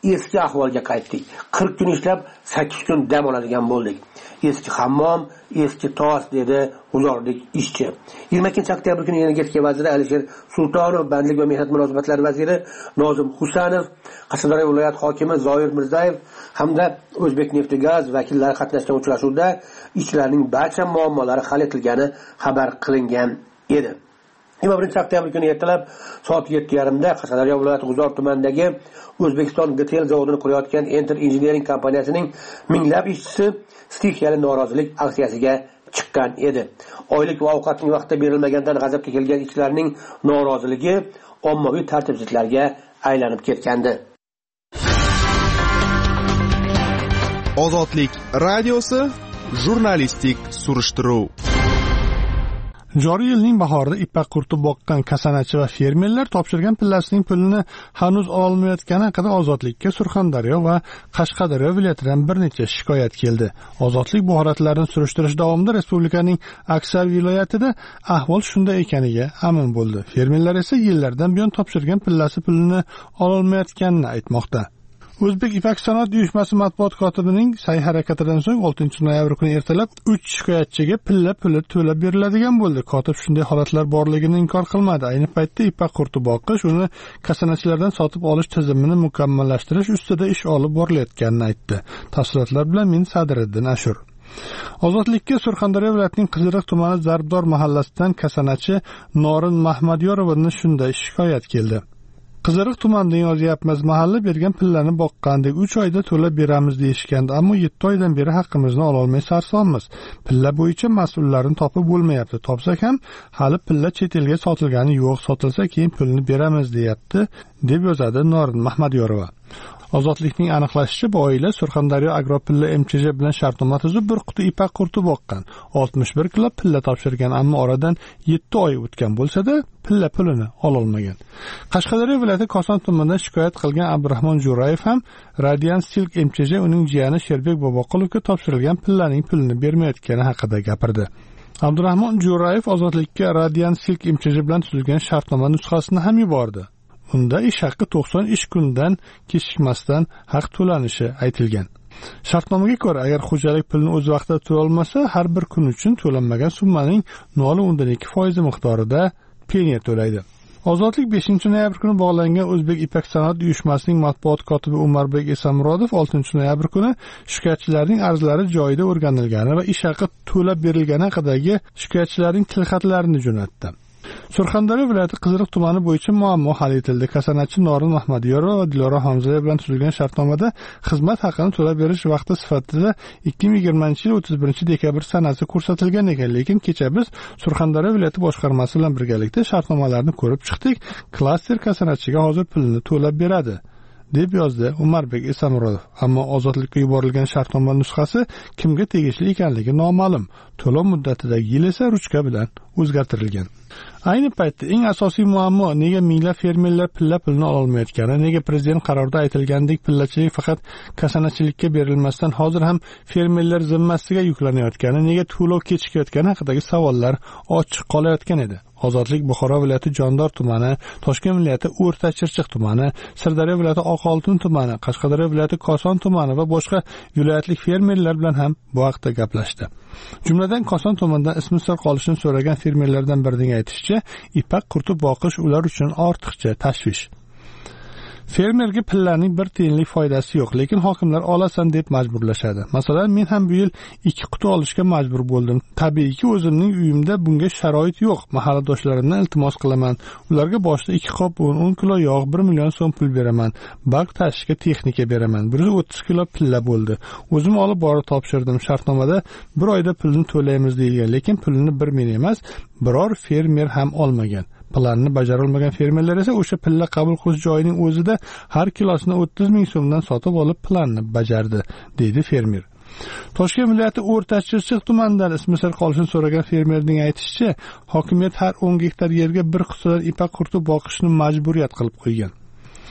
eski ahvolga qaytdik. 40 kun ishlab 8 kun dam oladigan bo'ldik. Eski hammom, eski tos, dedi g'uzorlik ishchi. 22-oktyabr kuni energetika vaziri Alisher Sultonov, bandlik va mehnat munosabatlari vaziri Nozim Husanov, Qashqadaryo viloyat hokimi Zoir Mirzayev hamda O'zbekneftgaz vakillari qatnashgan uchrashuvda ishchilarning barcha muammolari hal etilgani xabar qilingan edi. 21-oktyabr kuni ertalab soat 7:30da Qashqadaryo viloyati G'uzor tumanidagi O'zbekiston GTL zavodini qurayotgan Enter Engineering kompaniyasining minglab ishchisi stixiyali norozilik aksiyasiga chiqqan edi. Oylik va ovqatning vaqtida berilmaganidan g'azabga kelgan ishchilarning noroziligi ommaviy tartibsizliklarga aylanib ketgandi. Ozodlik radiosi jurnalistik surishtiruv. Joriy yilning bahorida ipak qurtib boqqan kasanachi va fermerlar topshirgan pillasining pulini hanuz olmayotgani haqida Ozodlikka Surxondaryo va Qashqadaryo viloyatidan bir necha shikoyat keldi. Ozodlik bu holatlarni surishtirish davomida respublikaning aksar viloyatida ahvol shunday ekaniga amin bo'ldi. Fermerlar esa yillardan buyon topshirgan pillasi pulini ololmayotganini aytmoqda. O'zbek Ipak sanoat uyushmasi matbuot kotibining sa'y-harakatidan so'ng 6-noyabr kuni ertalab 3 shikoyatchiga puli to'lab beriladigan bo'ldi. Kotib shunday holatlar borligini inkor qilmadi. Ayni paytda ipak qurtib boqish, uni kasanachilardan sotib olish tizimini mukammallashtirish ustida ish olib borilayotganini aytdi. Tafsilotlar bilan men Sadriddin Ashur. Ozodlikka Surxondaryo viloyatining Qiziriq tumani Zarbdor mahallasidan kasanachi Norin Mahmadyorovning shunday shikoyat keldi. Qiziriq tumanidan yozyapmiz, mahalla bergan pillani boqqandik 3 oyda to'lab beramiz deyishgandi, ammo 7 oydan beri haqqimizni ola olmay sarsonmiz. Pilla bo'yicha mas'ullarni topib bo'lmayapti. Topsak ham hali pilla chet elga sotilgani yo'q, sotilsa keyin pulni beramiz deyapti, deb yozadi Norin Mahmadyorova. Ozodlikning aniqlashicha, bu oila Surxondaryo Agropilla MCJ bilan shartnoma tuzib bir quti ipak qurtib boqqan. 61 kilo pilla topshirgan, ammo oradan 7 oy o'tgan bo'lsa-da, pilla pulini ola olmagan. Qashqadaryo viloyati Koson tumanidan shikoyat qilgan Abdurahmon Jo'rayev ham Radiant Silk MCJ uning jiyani Sherbek Boboqilovga topshirilgan pillaning pulini bermayotgani haqida gapirdi. Abdurahmon Jo'rayev Ozodlikka Radiant Silk MCJ bilan tuzilgan shartnoma nusxasini ham yubordi. Unda ish haqi 90 ish kundan kechikmasdan haq to'lanishi aytilgan. Shartnomaga ko'ra, agar xo'jalik pulni o'z vaqtida to'la olmasa, har bir kun uchun to'lanmagan summaning 0.2% miqdorida penya to'laydi. Ozodlik 5-noyabr kuni bog'langan O'zbek Ipak sanoat uyushmasining matbuot kotibi Umarboy Esamurodov 6-noyabr kuni shikoyatchilarning arzlari joyida o'rganilgani va ish haqi to'lab berilgani haqidagi shikoyatchilarning tilxatlarini jo'natdi. Surxondaryo viloyati Qiziriq tumani bo'yicha muammo hal etildi. Kasanachi Norin Mahmadyorova va Dilora Hamzoya bilan tuzilgan shartnomada xizmat haqini to'lab berish vaqti sifatida 2020-yil 31-dekabr sanasi ko'rsatilgan ekan, lekin kecha biz Surxondaryo viloyati boshqarmasi bilan birgalikda shartnomalarni ko'rib chiqdik. Klaster kasanachiga hozir pulni to'lab beradi, deb yozdi Umarbek Esamurodov. Ammo Ozodlikka yuborilgan shartnoma nusxasi kimga tegishli ekanligi noma'lum. To'lov muddatidagi yil esa ruchka bilan o'zgartirilgan. Ayni paytda eng asosiy muammo nega minglab fermerlar pulni ola olmayotgani, nega prezident qarorida aytilgandek pillachilik faqat kasanachilikka berilmasdan hozir ham fermerlar zimmasiga yuklanayotgani, nega to'lov kechikayotgani haqidagi savollar ochiq qolayotgan edi. Ozodlik Buxoro viloyati Jondor tumani, Toshkent viloyati O'rta Chirchiq tumani, Sirdaryo viloyati Oqoltin tumani, Qashqadaryo viloyati Koson tumani va boshqa viloyatlik fermerlar bilan ham bu haqda gaplashdi. Jumladan Koson tumanidan ismi sir qolishini so'ragan fermerlardan birining aytishicha, ipak qurtib boqish ular uchun ortiqcha tashvish. Fermerga pillaning bir tiyinlik foydasi yo'q, lekin hokimlar olasan deb majburlashadi. Masalan, men ham bu yil 2 quti olishga majbur bo'ldim. Tabiiyki, o'zimning uyimda bunga sharoit yo'q. Mahalladoshlarimdan iltimos qilaman. Ularga boshda 2 qop 10 kilo yog', 1 million so'm pul beraman. Balk tashishga texnika beraman. 130 kilo pilla bo'ldi. O'zim olib borib topshirdim. Shartnomada 1 oyda pulni to'laymiz deyilgan, lekin pulni bir men emas, biror fermer ham olmagan. Planni bajarilmagan fermerlar esa o'sha pilla qabul qilish joyining o'zida har kilosini 30 ming so'mdan sotib olib planni bajardi, deydi fermer. Toshkent viloyati O'rta Chirchiq tumanidan ismi sir qolishini so'ragan fermerning aytishicha, hokimiyat har 10 gektar yerga bir qutidan ipak qurtib boqishni majburiyat qilib qo'ygan.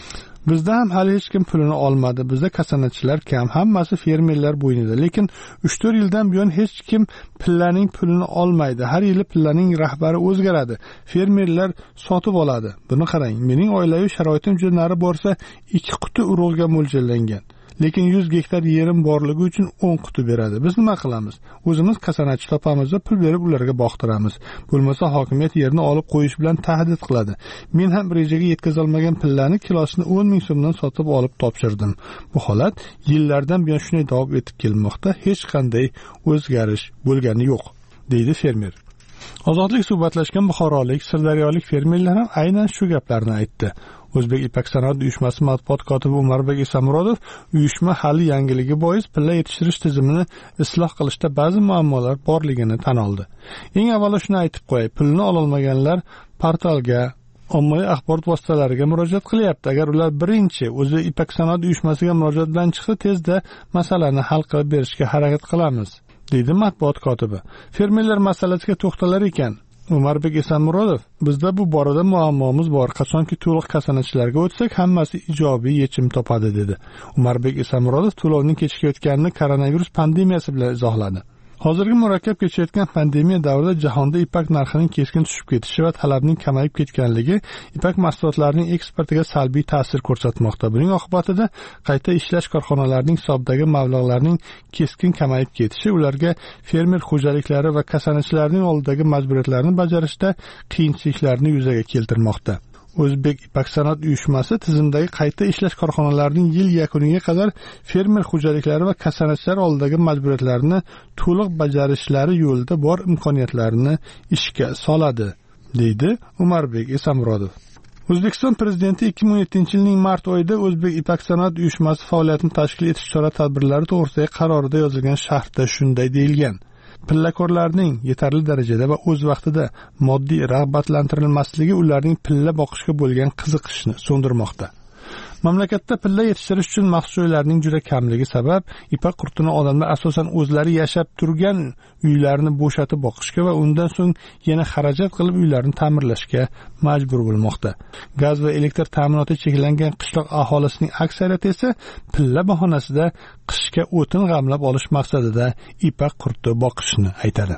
Bizda ham hali hech kim pulini olmadi. Bizda kasanachilar kam, hammasi fermerlar bo'ynida. Lekin 3-4 yildan buyon hech kim pillaning pulini olmaydi. Har yili pillaning rahbari o'zgaradi. Fermerlar sotib oladi. Buni qarang, mening oilaviy sharoitim juda nari borsa 2 quti urug'ga mo'ljallangan. Lekin 100 gektar yerim borligi uchun 10 quti beradi. Biz nima qilamiz? O'zimiz kasanachi topamiz va pul berib ularga boqtiramiz. Bo'lmasa hokimiyat yerni olib qo'yish bilan tahdid qiladi. Men ham rejaga yetkazolmagan pillani kilosini 10 ming so'mdan sotib olib topshirdim. Bu holat yillardan buyon shunday davom etib kelmoqda. Hech qanday o'zgarish bo'lgani yo'q, deydi fermer. Ozodlik suhbatlashgan buxorolik, sirdaryolik fermerlar ham aynan shu gaplarni aytdi. O'zbek Ipak sanoat uyushmasi matbuot kotibi Umarbek Isamurodov uyushma hali yangiligi bois pilla yetishtirish tizimini isloh qilishda ba'zi muammolar borligini tan oldi. Eng avvalo shuni aytib qo'yay, pulni ololmaganlar portalga, ommaviy axborot vositalariga murojaat qilyapti. Agar ular birinchi o'zi Ipak sanoat uyushmasiga murojaat bilan chiqsa, tezda masalani hal qilib berishga harakat qilamiz, deydi matbuot kotibi. Fermerlar masalasiga to'xtalar ekan Umarbek Isamurodov, bizda bu borada muammomiz bor. Qachonki to'liq kasanachilarga o'tsak, hammasi ijobiy yechim topadi, dedi. Umarbek Isamurodov to'lovning kechikayotganini koronavirus pandemiyasi bilan izohladi. Hozirgi murakkab kechayotgan pandemiya davrida jahonda ipak narxining keskin tushib ketishi va talabning kamayib ketganligi ipak mahsulotlarining eksportiga salbiy ta'sir ko'rsatmoqda. Buning oqibatida qayta ishlash korxonalarining hisobidagi mablag'larning keskin kamayib ketishi ularga fermer xo'jaliklari va kasanachilarning oldidagi majburiyatlarni bajarishda qiyinchiliklarni yuzaga keltirmoqda. O'zbek Ipak sanoat uyushmasi tizimdagi qayta ishlash korxonalarining yil yakuniga qadar fermer xo'jaliklari va kasanachilar oldidagi majburiyatlarni to'liq bajarishlari yo'lida bor imkoniyatlarni ishga soladi, deydi Umarbek Isamurodov. O'zbekiston prezidenti 2017-yilning mart oyida O'zbek Ipak sanoat uyushmasi faoliyatini tashkil etish chora-tadbirlari to'g'risidagi qarorida yozilgan sharhda shunday deyilgan: pillakorlarning yetarli darajada va o'z vaqtida moddiy rag'batlantirilmasligi ularning pilla boqishga bo'lgan qiziqishni so'ndirmoqda. Mamlakatda pilla yetishtirish uchun maxsus joylarning juda kamligi sabab ipak qurtini odamlar asosan o'zlari yashab turgan uylarini bo'shatib boqishga va undan so'ng yana xarajat qilib uylarini ta'mirlashga majbur bo'lmoqda. Gaz va elektr ta'minoti cheklangan qishloq aholisining aksariyati esa pilla bahonasida qishga o'tin g'amlab olish maqsadida ipak qurti boqishni aytadi.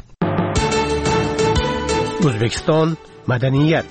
O'zbekiston madaniyat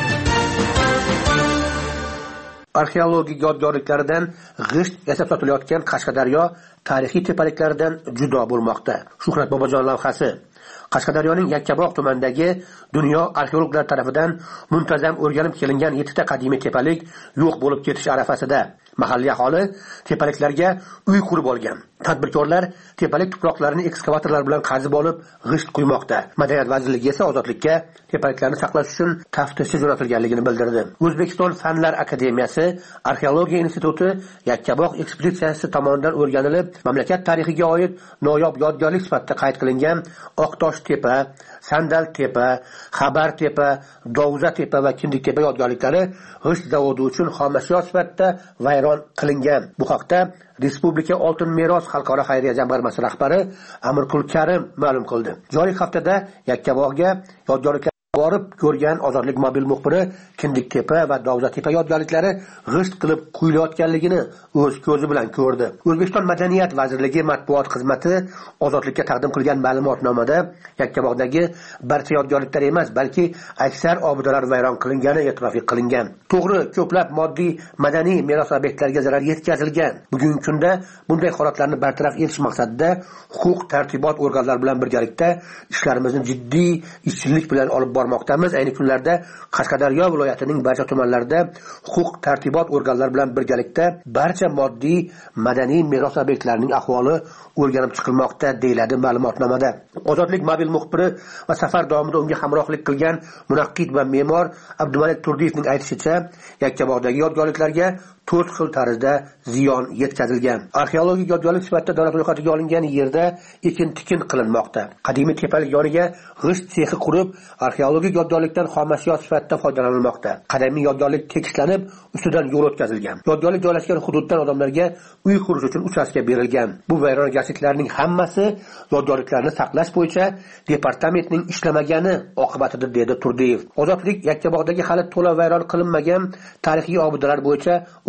arxeologik yodgorliklaridan g'isht yasab sotilayotgan Qashqadaryo tarixiy tepaliklaridan judo bo'lmoqda. Shuhrat Bobojon lavhasi. Qashqadaryoning Yakkabog' tumanidagi dunyo arxeologlar tomonidan muntazam o'rganib kelingan 7 ta qadimiy tepalik yo'q bo'lib ketish arafasida. Mahalliy aholi tepaliklarga uy qurib olgan. Tadbirkorlar tepalik tuproqlarini ekskavatorlar bilan qazib olib g'isht quymoqda. Madaniyat vazirligi esa ozodlikka tepaliklarni saqlash uchun taftishga jo'natilganligini bildirdi. O'zbekiston Fanlar akademiyasi Arxeologiya instituti Yakkabog' ekspeditsiyasi tomonidan o'rganilib, mamlakat tarixiga oid noyob yodgorlik sifatida qayd qilingan Oqtosh tepa, Sandal tepa, Xabar tepa, Dovza tepa va Kindik tepa yodgorliklari g'isht zavodi uchun xomashyo sifatida vayron qilingan. Bu haqda Respublika Oltin meros xalqaro xayriya jamg'armasi rahbari Amirqul Karim ma'lum qildi. Joriy haftada Yakkabog'ga yodgorliklar borib ko'rgan ozodlik mobil muxbiri Kindik tepa va Dovza tepa yodgorliklari g'isht qilib quyilayotganligini o'z ko'zi bilan ko'rdi. O'zbekiston Madaniyat vazirligi matbuot xizmati ozodlikka taqdim qilgan ma'lumotnomada Yakkabog'dagi barcha yodgorliklar emas, balki aksar obidalar vayron qilingani e'tirof qilingan. To'g'ri, ko'plab moddiy madaniy meros obyektlariga zarar yetkazilgan. Bugungi kunda bunday holatlarni bartaraf etish maqsadida huquq tartibot organlari bilan birgalikda ishlarimizni jiddiy ishchilik bilan olib bormoqdamiz. Ayni kunlarda Qashqadaryo viloyatining barcha tumanlarida huquq tartibot organlari bilan birgalikda barcha moddiy madaniy meros obyektlarining ahvoli o'rganib chiqilmoqda, deyiladi ma'lumotnomada. Ozodlik mobil muxbiri va safar davomida unga hamrohlik qilgan munaqqid va me'mor Abdumalik Turdiyevning aytishicha, Yakkabog'dagi yodgorliklarga 4 xil tarzda ziyon yetkazilgan. Arxeologik yodgorlik sifatida davlat ro'yxatiga olingan yerda ekin-tikin qilinmoqda. Qadimiy tepalik yoniga g'isht sexi qurib, arxeologik yodgorlikdan xomashyo sifatida foydalanilmoqda. Qadimiy yodgorlik tekislanib, ustidan yo'l o'tkazilgan. Yodgorlik joylashgan hududdan odamlarga uy qurish uchun uchastka berilgan. Bu vayronagarchiliklarning hammasi yodgorliklarni saqlash bo'yicha departamentning ishlamagani oqibatida, dedi Turdiyev. Ozodlik Yakkabog'dagi hali to'la vayron qilinmagan tarixiy obidalar bo'yicha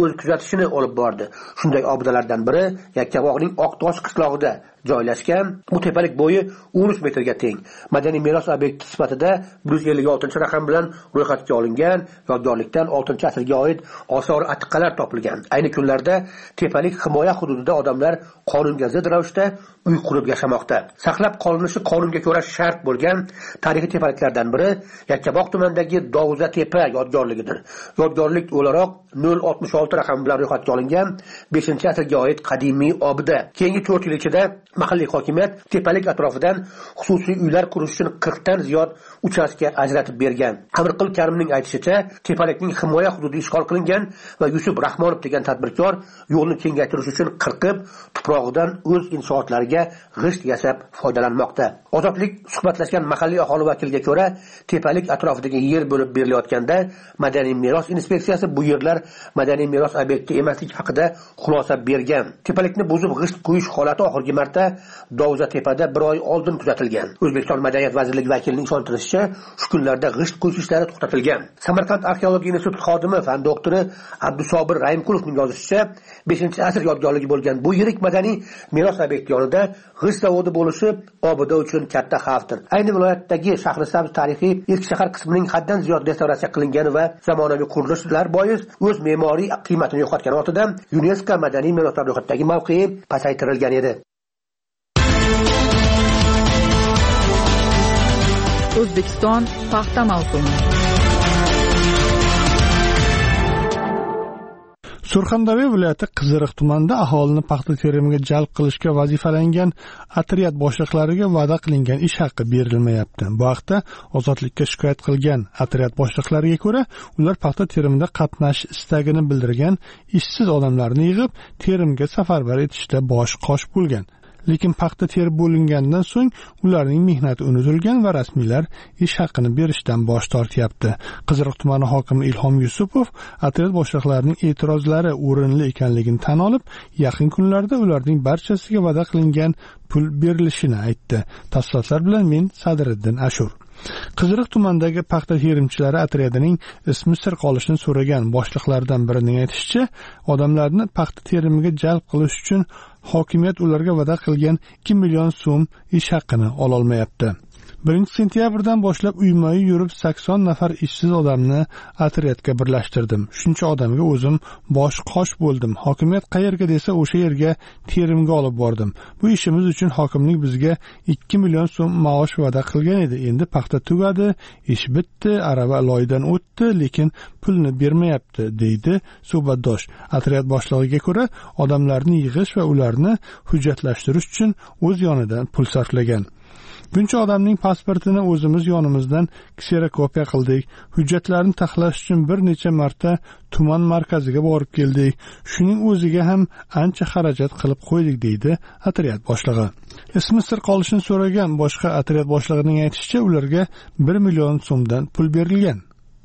o'z kuzatishini olib bordi. Shunday obidalardan biri Yakkabog'ning Oqtosh qishlog'ida joylashgan. Bu tepalik bo'yi 13 metrga teng. Madaniy meros obyekti sifatida 156-raqam bilan ro'yxatga olingan. Yodgorlikdan 6-asrga oid osor atiqalar topilgan. Ayni kunlarda tepalik himoya hududida odamlar qonunga zid ravishda uy qurib yashamoqda. Saqlab qolinishi qonunga ko'ra shart bo'lgan tarixiy tepaliklardan biri Yakkabog' tumanidagi Dovza tepa yodgorligidir. Yodgorlik o'laroq 066 raqam bilan ro'yxatga olingan 5-asrga oid qadimiy obida. Keyingi 4 yil ichida mahalliy hokimiyat tepalik atrofidan xususiy uylar qurish uchun 40 dan ziyod uchastka ajratib bergan. Amirqul Karimning aytishicha, tepalikning himoya hududi ishg'ol qilingan va Yusuf Rahmonov degan tadbirkor yo'lni kengaytirish uchun qirqib, tuprog'idan o'z inshootlariga g'isht yasab foydalanmoqda. Ozodlik suhbatlashgan mahalliy aholi vakiliga ko'ra, tepalik atrofidagi yer bo'lib berilayotganda Madaniy meros inspeksiyasi bu yerlar madaniy meros obyekti emasligi haqida xulosa bergan. Tepalikni buzib g'isht qo'yish holati oxirgi marta Dovza tepada 1 oy oldin kuzatilgan. O'zbekiston Madaniyat vazirligi vakilining ishontirishicha, shu kunlarda g'isht qo'yish ishlari to'xtatilgan. Samarqand arxeologiya instituti xodimi fan doktori Abdusobir Raimqulovning yozishicha, 5-asr yodgorligi bo'lgan bu yirik madaniy meros obyekti yonida g'isht zavodi bo'lishi obida uchun katta xavfdir. Ayni viloyatdagi Shahrisabz tarixiy ilk shahar qismining haddan ziyod restavratsiya qilingani va zamonaviy qurilishlar bois o'z me'moriy qiymatini yo'qotgan ortidan UNESCO madaniy meroslar ro'yxatidagi mavqei pasaytirilgan edi. O'zbekiston paxta mavsumi. Surxondaryo viloyati Qiziriq tumanida aholini paxta terimiga jalb qilishga vazifalangan otryad boshliqlariga va'da qilingan ish haqqi berilmayapti. Bu haqda Ozodlikka shikoyat qilgan otryad boshliqlariga ko'ra, ular paxta terimida qatnashish istagini bildirgan ishsiz odamlarni yig'ib, terimga safarbar etishda bosh-qosh bo'lgan. Lekin paxta terib bo'lingandan so'ng ularning mehnati unutilgan va rasmiylar ish haqqini berishdan bosh tortyapti. Qiziriq tumani hokimi Ilhom Yusupov otryad boshliqlarining e'tirozlari o'rinli ekanligini tan olib, yaqin kunlarda ularning barchasiga va'da qilingan pul berilishini aytdi. Tafsilotlar bilan men Sadriddin Ashur. Qiziriq tumanidagi paxta terimchilari otryadining ismi sir qolishini so'ragan boshliqlardan birining aytishicha, odamlarni paxta terimiga jalb qilish uchun hokimiyat ularga va'da qilgan 2 million so'm ish haqqini ola olmayapti. 1-sentyabrdan boshlab uyma-uy yurib 80 nafar ishsiz odamni otryadga birlashtirdim. Shuncha odamga o'zim bosh-qosh bo'ldim. Hokimiyat qayerga desa o'sha yerga terimga olib bordim. Bu ishimiz uchun hokimlik bizga 2 million so'm maosh va'da qilgan edi. Endi paxta tugadi, ish bitdi, arava loydan o'tdi, lekin pulni bermayapti, deydi suhbatdosh. Otryad boshlig'iga ko'ra, odamlarni yig'ish va ularni hujjatlashtirish uchun o'z yonidan pul sarflagan. Buncha odamning pasportini o'zimiz yonimizdan kserokopiya qildik. Hujjatlarni taxlash uchun bir necha marta tuman markaziga borib keldik. Shuning o'ziga ham ancha xarajat qilib qo'ydik, deydi otryad boshlig'i. Ismi sir qolishini so'ragan boshqa otryad boshlig'ining aytishicha, ularga 1 million so'mdan pul berilgan.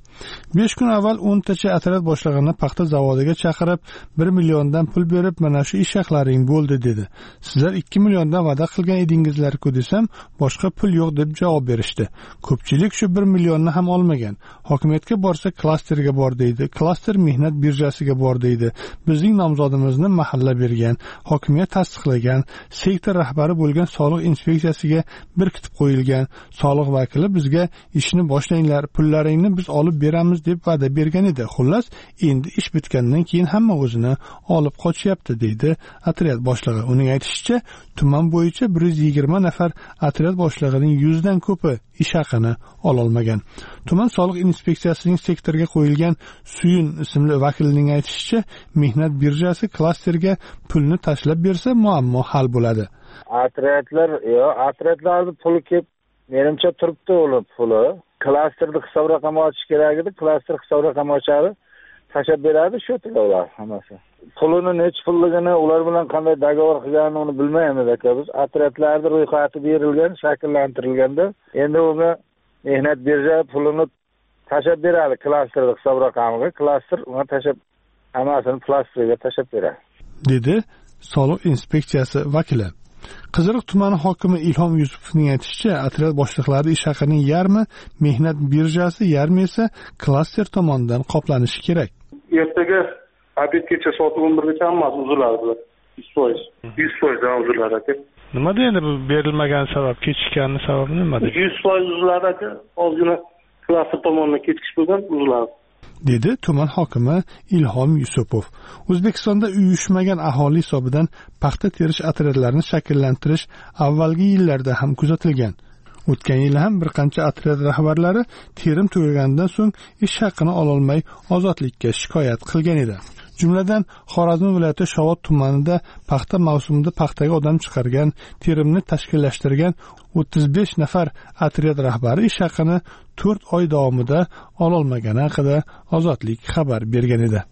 5 kun avval 10 tacha otryad boshlig'ini paxta zavodiga chaqirib 1 milliondan pul berib, mana shu ish haqlaring bo'ldi dedi. Sizlar 2 milliondan va'da qilgan edingizlar-ku desam, boshqa pul yo'q deb javob berishdi. Ko'pchilik shu 1 millionni ham olmagan. Hokimiyatga borsa klasterga bor deydi. Klaster mehnat birjasiga bor deydi. Bizning nomzodimizni mahalla bergan, hokimiyat tasdiqlagan, sektor rahbari bo'lgan soliq inspeksiyasiga berkitib qo'yilgan. Soliq vakili bizga ishni boshlanglar, pullaringni biz olib beramiz deb va'da bergan edi. Xullas, endi ish bitgandan keyin hamma o'zini olib qochyapti, deydi otryad boshlig'i. Uning aytishicha, tuman bo'yicha 120 nafar otryad boshlig'ining 100 dan ko'pi ish haqini ola olmagan. Tuman soliq inspeksiyasining sektorga qo'yilgan Suyun ismli vakilining aytishicha, mehnat birjasi klasterga pulni tashlab bersa muammo hal bo'ladi. Otryadlarning puli kelib, menimcha turibdi ular puli. Klasterni hisob raqami ochish kerak edi. Klaster hisob raqami ochadi, tashab beradi, shu ular hammasi. Pulini nech pulligini, ular bilan qanday dogovor qilganini uni bilmaymiz aka biz. Otryadlarning ro'yxati berilgan, shakllantirilganda, endi unga mehnat birja pulini tashab beradi klasterni hisob raqamiga. Klaster unga tashab hammasini plastiga tashab beradi, dedi soliq inspeksiyasi vakili. Qiziriq tumani hokimi Ilhom Yusupovning aytishicha, otryad boshliqlari ish haqining yarmi mehnat birjasi, yarmi esa klaster tomonidan qoplanishi kerak. Ertaga obedgacha soat 11gacha hammasi uziladi bular. 100%. 100% uziladi aka. Nimada endi bu berilmagan sabab, kechikkanni sababi nimada? 100% uziladi aka. Ozgina klaster tomonidan kechikish bo'lgan, uziladi. Dedi tuman hokimi Ilhom Yusupov. O'zbekistonda uyushmagan aholi hisobidan paxta terish otryadlarini shakllantirish avvalgi yillarda ham kuzatilgan. O'tgan yil ham bir qancha otryad rahbarlari terim tugaganidan so'ng ish haqini ololmay ozodlikka shikoyat qilgan edi. Jumladan Xorazm viloyati Shovot tumanida paxta mavsumida paxtaga odam chiqargan, terimni tashkillashtirgan 35 nafar otryad rahbari ish haqini 4 oy davomida ololmagani haqida Ozodlik xabar bergan edi.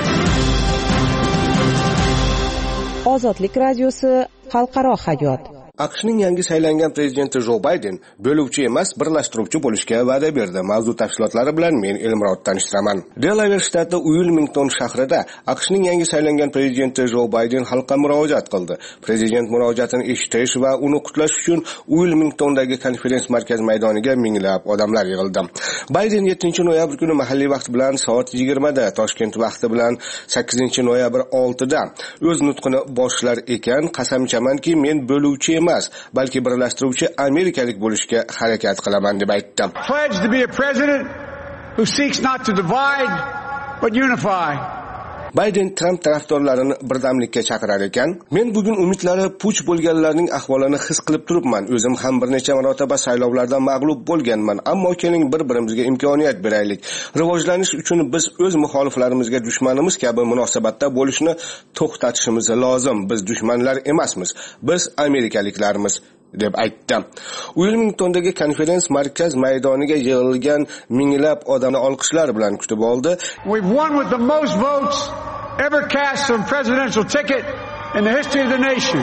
Ozodlik radiosi xalqaro hayot. AQShning yangi saylangan prezidenti Jo Bayden bo'luvchi emas, birlashtiruvchi bo'lishga va'da berdi. Mavzu tafsilotlari bilan men Elmurod tanishtiraman. Delaware shtati Uilmington shahrida AQShning yangi saylangan prezidenti Jo Bayden xalqqa murojaat qildi. Prezident murojaatini eshitish va uni qutlash uchun Uilmingtondagi konferens markaz maydoniga minglab odamlar yig'ildi. Bayden 7-noyabr kuni mahalliy vaqt bilan soat 20 da, Toshkent vaqti bilan 8-noyabr 6 da o'z nutqini boshlar ekan, qasamchamanki men bo'luvchi emas, balki birlashtiruvchi amerikalik bo'lishga harakat qilaman deb aytdi. Pledge to be a president who seeks not to divide but unify. Bayden Trump tarafdorlarini birdamlikka chaqirar ekan, men bugun umidlari puch bo'lganlarning ahvolini his qilib turibman. O'zim ham bir necha marotaba saylovlarda mag'lub bo'lganman, ammo keling bir-birimizga imkoniyat beraylik. Rivojlanish uchun biz o'z muxoliflarimizga dushmanimiz kabi munosabatda bo'lishni to'xtatishimiz lozim. Biz dushmanlar emasmiz, biz amerikaliklarmiz deb aytdi. Uilmingtondagi konferens markaz maydoniga yig'ilgan minglab odamni olqishlar bilan kutib oldi. We've won with the most votes ever cast on presidential ticket in the history of the nation.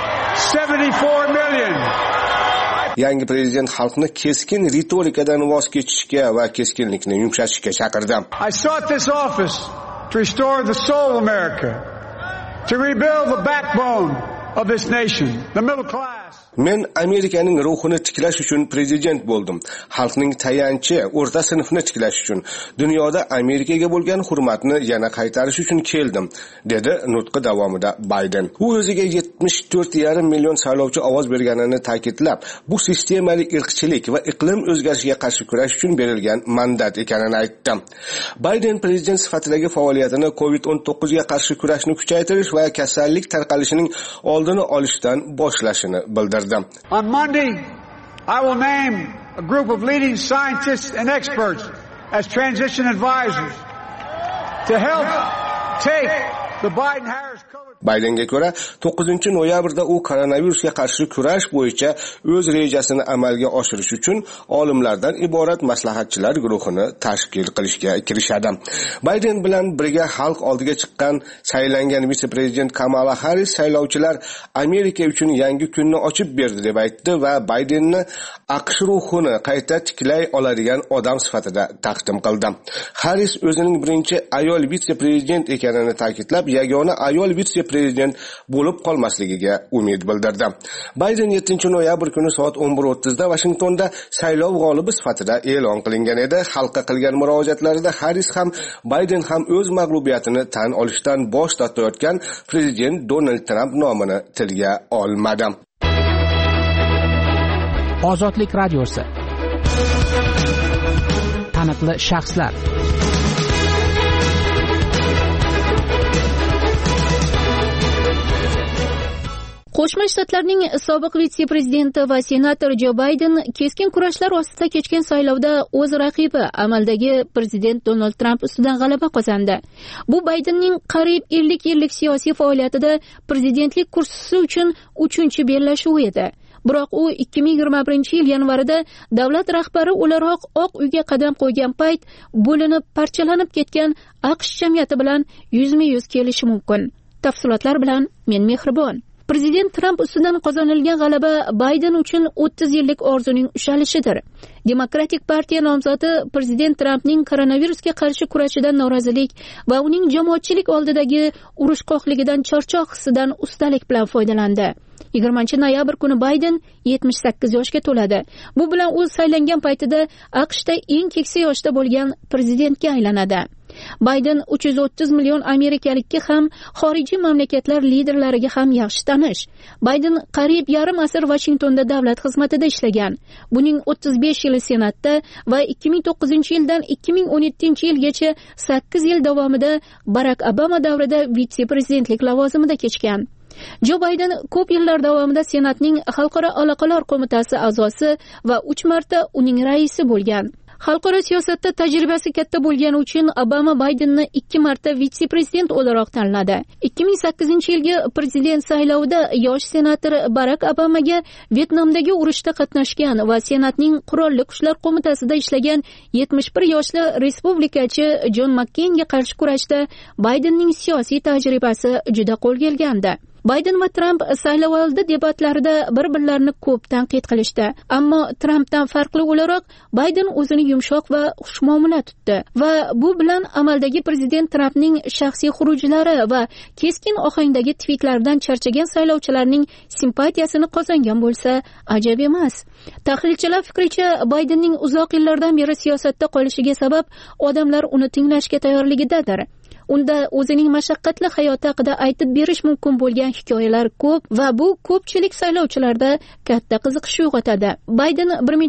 74 million. Yangi prezident xalqni keskin ritorikadan voz kechishga va keskinlikni yumshatishga chaqirdi. I sought this office to restore the soul of America, to rebuild the backbone of this nation, the middle class. Men Amerikaning ruhini tiklash uchun prezident bo'ldim. Xalqning tayanchi, o'rta sinfni tiklash uchun, dunyoda Amerikaga bo'lgan hurmatni yana qaytarish uchun keldim, dedi nutqi davomida Bayden. U o'ziga 74,5 million saylovchi ovoz berganini ta'kidlab, bu sistemali irqchilik va iqlim o'zgarishiga qarshi kurash uchun berilgan mandat ekanini aytdi. Bayden prezident sifatidagi faoliyatini COVID-19 ga qarshi kurashni kuchaytirish va kasallik tarqalishining oldini olishdan boshlashini bildirdi. On Monday, I will name a group of leading scientists and experts as transition advisors to help take the Biden-Harris COVID. Baydenga ko'ra 9-noyabrda u koronavirusga qarshi kurash bo'yicha o'z rejasini amalga oshirish uchun olimlardan iborat maslahatchilar guruhini tashkil qilishga kirishadi. Bayden bilan birga xalq oldiga chiqqan saylangan vitse-prezident Kamala Harris saylovchilar Amerika uchun yangi kunni ochib berdi deb aytdi va Baydenni AQSh ruhini qayta tiklay oladigan odam sifatida taqdim qildi. Harris o'zining birinchi ayol vitse-prezident ekanini ta'kidlab, yagona ayol vitse-prezident bo'lib qolmasligiga umid bildirdi. Bayden 7-noyabr kuni soat 11:30 da Washingtonda saylov g'olibi sifatida e'lon qilingan edi. Xalqqa qilgan murojaatlarida Harris ham Bayden ham o'z mag'lubiyatini tan olishdan bosh tortayotgan prezident Donald Trump nomini tilga olmadi. Ozodlik radiosi. Taniqli shaxslar. Qo'shma Shtatlarning sobiq vitse-prezidenti va senator Jo Bayden keskin kurashlar ostida kechgan saylovda o'z raqibi amaldagi prezident Donald Trump ustidan g'alaba qozondi. Bu Baydenning qariyb 50 yillik siyosiy faoliyatida prezidentlik kursisi uchun 3-bellashuv edi. Biroq u 2021-yil yanvarida davlat rahbari o'laroq Oq uyga qadam qo'ygan payt bo'linib, parchalanib ketgan AQSh jamiyati bilan yuzma-yuz kelishi mumkin. Tafsilotlar bilan men Mehribon. Prezident Trump ustidan qozonilgan g'alaba Bayden uchun 30 yillik orzuning ushalishidir. Demokratik partiya nomzodi prezident Trumpning koronavirusga qarshi kurashidan norozilik va uning jamoatchilik oldidagi urushqoqligidan charchoq hissidan ustalik bilan foydalandi. 20-noyabr kuni Bayden 78 yoshga to'ladi. Bu bilan u saylangan paytida AQShda eng keksa yoshda bo'lgan prezidentga aylanadi. Bayden 330 million amerikalikka ham, xorijiy mamlakatlar liderlariga ham yaxshi tanish. Bayden qariyb yarim asr Vashingtonda davlat xizmatida ishlagan. Buning 35 yili Senatda va 2009-yildan 2017-yilgacha 8 yil davomida Barack Obama davrida vitse-prezidentlik lavozimida kechgan. Jo Bayden ko'p yillar davomida Senatning Xalqaro aloqalar qo'mitasi a'zosi va 3 marta uning raisi bo'lgan. Xalqaro siyosatda tajribasi katta bo'lgani uchun Obama Baydenni 2 marta vitse-prezident o'laroq tanladi. 2008-yilgi prezident saylovida yosh senator Barack Obamaga Vyetnamdagi urushda qatnashgan va Senatning Qurolli kuchlar qo'mitasida ishlagan 71 yoshli respublikachi Jon Makkeynga qarshi kurashda Baydenning siyosiy tajribasi juda qo'l kelgandi. Bayden va Trump saylovoldi debatlarida bir-birlarini ko'p tanqid qilishdi, ammo Trumpdan farqli o'laroq Bayden o'zini yumshoq va xushmuomala tutdi va bu bilan amaldagi prezident Trumpning shaxsiy xurujlari va keskin ohangdagi tweetlardan charchagan saylovchilarning simpatiyasini qozongan bo'lsa, ajab emas. Tahlilchilar fikricha, Baydenning uzoq yillardan beri siyosatda qolishiga sabab odamlar uni tinglashga tayyorligidadir. Unda o'zining mashaqqatli hayoti haqida aytib berish mumkin bo'lgan hikoyalar ko'p va bu ko'pchilik saylovchilarda katta qiziqish uyg'otadi. Bayden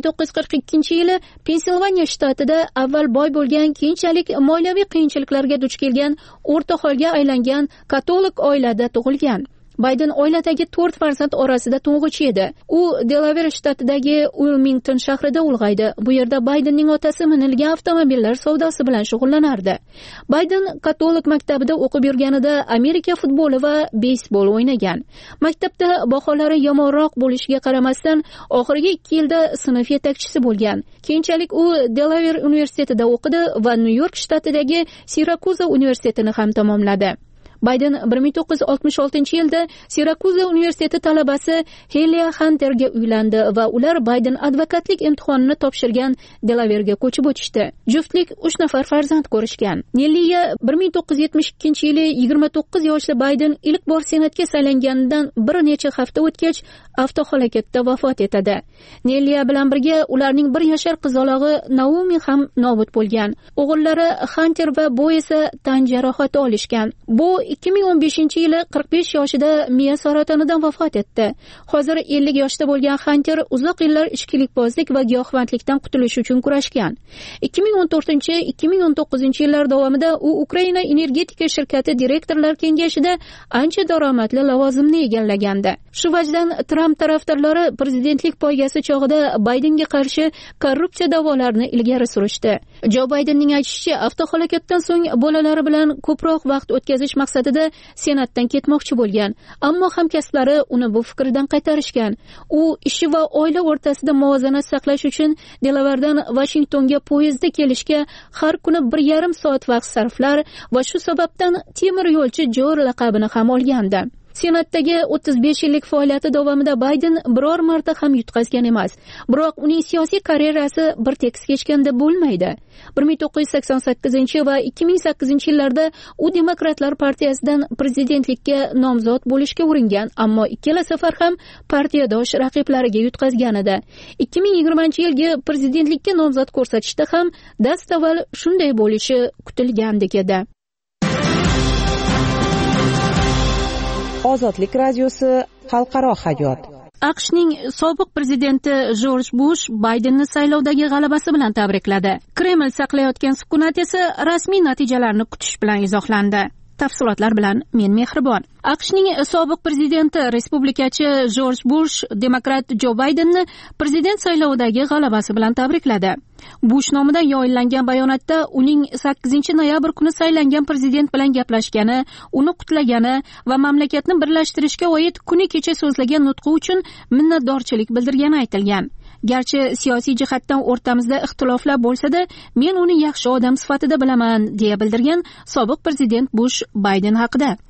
1942-yili Pensilvaniya shtatida avval boy bo'lgan, keyinchalik moliyaviy qiyinchiliklarga duch kelgan, o'rtaholga aylangan katolik oilada tug'ilgan. Bayden oiladagi 4 farzand orasida to'ng'ich edi. U Delaware shtatidagi Wilmington shahrida ulg'aydi. Bu yerda Baydenning otasi minilgan avtomobillar savdosi bilan shug'ullanardi. Bayden katolik maktabida o'qib yurganida Amerika futboli va beysbol o'ynagan. Maktabda baholari yomonroq bo'lishiga qaramasdan, oxirgi 2 yilda sinf yetakchisi bo'lgan. Keyinchalik u Delaware universitetida o'qidi va New York shtatidagi Syracuse universitetini ham tamomladi. Bayden 1966-yilda Syracuse universiteti talabasi Helia Hunterga uylandi va ular Bayden advokatlik imtihonini topshirgan Delaverga ko'chib o'tishdi. Juftlik 3 nafar farzand ko'rishgan. Nelliya 1972-yili 29 yoshli Bayden ilk bor senatga saylanganidan bir necha hafta o'tgach avtohalokatda vafot etadi. Nelliya bilan birga ularning 1 yashar qizalog'i Naomi ham nobud bo'lgan. O'g'illari Hunter va Bo esa tan jarohati olishgan. Bo 2015-yili 45 yoshida miya saratonidan vafot etdi. Hozir 50 yoshda bo'lgan Hunter uzoq yillar ichkilikbozlik va giyohvandlikdan qutulish uchun kurashgan. 2014-2019-yillar davomida u Ukraina energetika shirkati direktorlar kengashida ancha daromadli lavozimni egallagandi. Shu vajdan Trump tarafdorlari prezidentlik poygasi chog'ida Baydenga qarshi korrupsiya da'volarini ilgari surishdi. Jo Baydenning aytishicha, avtohalokatdan so'ng bolalari bilan ko'proq vaqt o'tkazish maqsadida senatdan ketmoqchi bo'lgan, ammo hamkasblari uni bu fikrdan qaytarishgan. U ishi va oila o'rtasida muvozanat saqlash uchun Delavardan Vashingtonga poyezdda kelishga har kuni 1,5 soat vaqt sarflar va shu sababdan temir yo'lchi Jo laqabini ham olgandi. Senatdagi 35 yillik faoliyati davomida Bayden biror marta ham yutqazgan emas. Biroq uning siyosiy karyerasi bir tekis kechgan deb bo'lmaydi. 1988 va 2008 yillarda u Demokratlar partiyasidan prezidentlikka nomzod bo'lishga uringan, ammo ikkala safar ham partiyadosh raqiblariga yutqazgan edi. 2020-yilgi prezidentlikka nomzod ko'rsatishda ham dastavval shunday bo'lishi kutilgandek edi. Ozodlik radiosi xalqaro hayot. AQShning sobiq prezidenti Jorj Bush Baydenni saylovdagi g'alabasi bilan tabrikladi. Kreml saqlayotgan sukunat esa rasmiy natijalarni kutish bilan izohlandi. Tafsilotlar bilan men Mehribon. AQShning sobiq prezidenti respublikachi Jorj Bush demokrat Jo Baydenni prezident saylovidagi g'alabasi bilan tabrikladi. Bush nomidan yo'llangan bayonotda uning 8-noyabr kuni saylangan prezident bilan gaplashgani, uni qutlagani va mamlakatni birlashtirishga oid kuni kecha so'zlagan nutqi uchun minnatdorchilik bildirgani aytilgan. Garchi siyosiy jihatdan o'rtamizda ixtiloflar bo'lsa-da, men uni yaxshi odam sifatida bilaman, deya bildirgan sobiq prezident Bush Bayden haqida.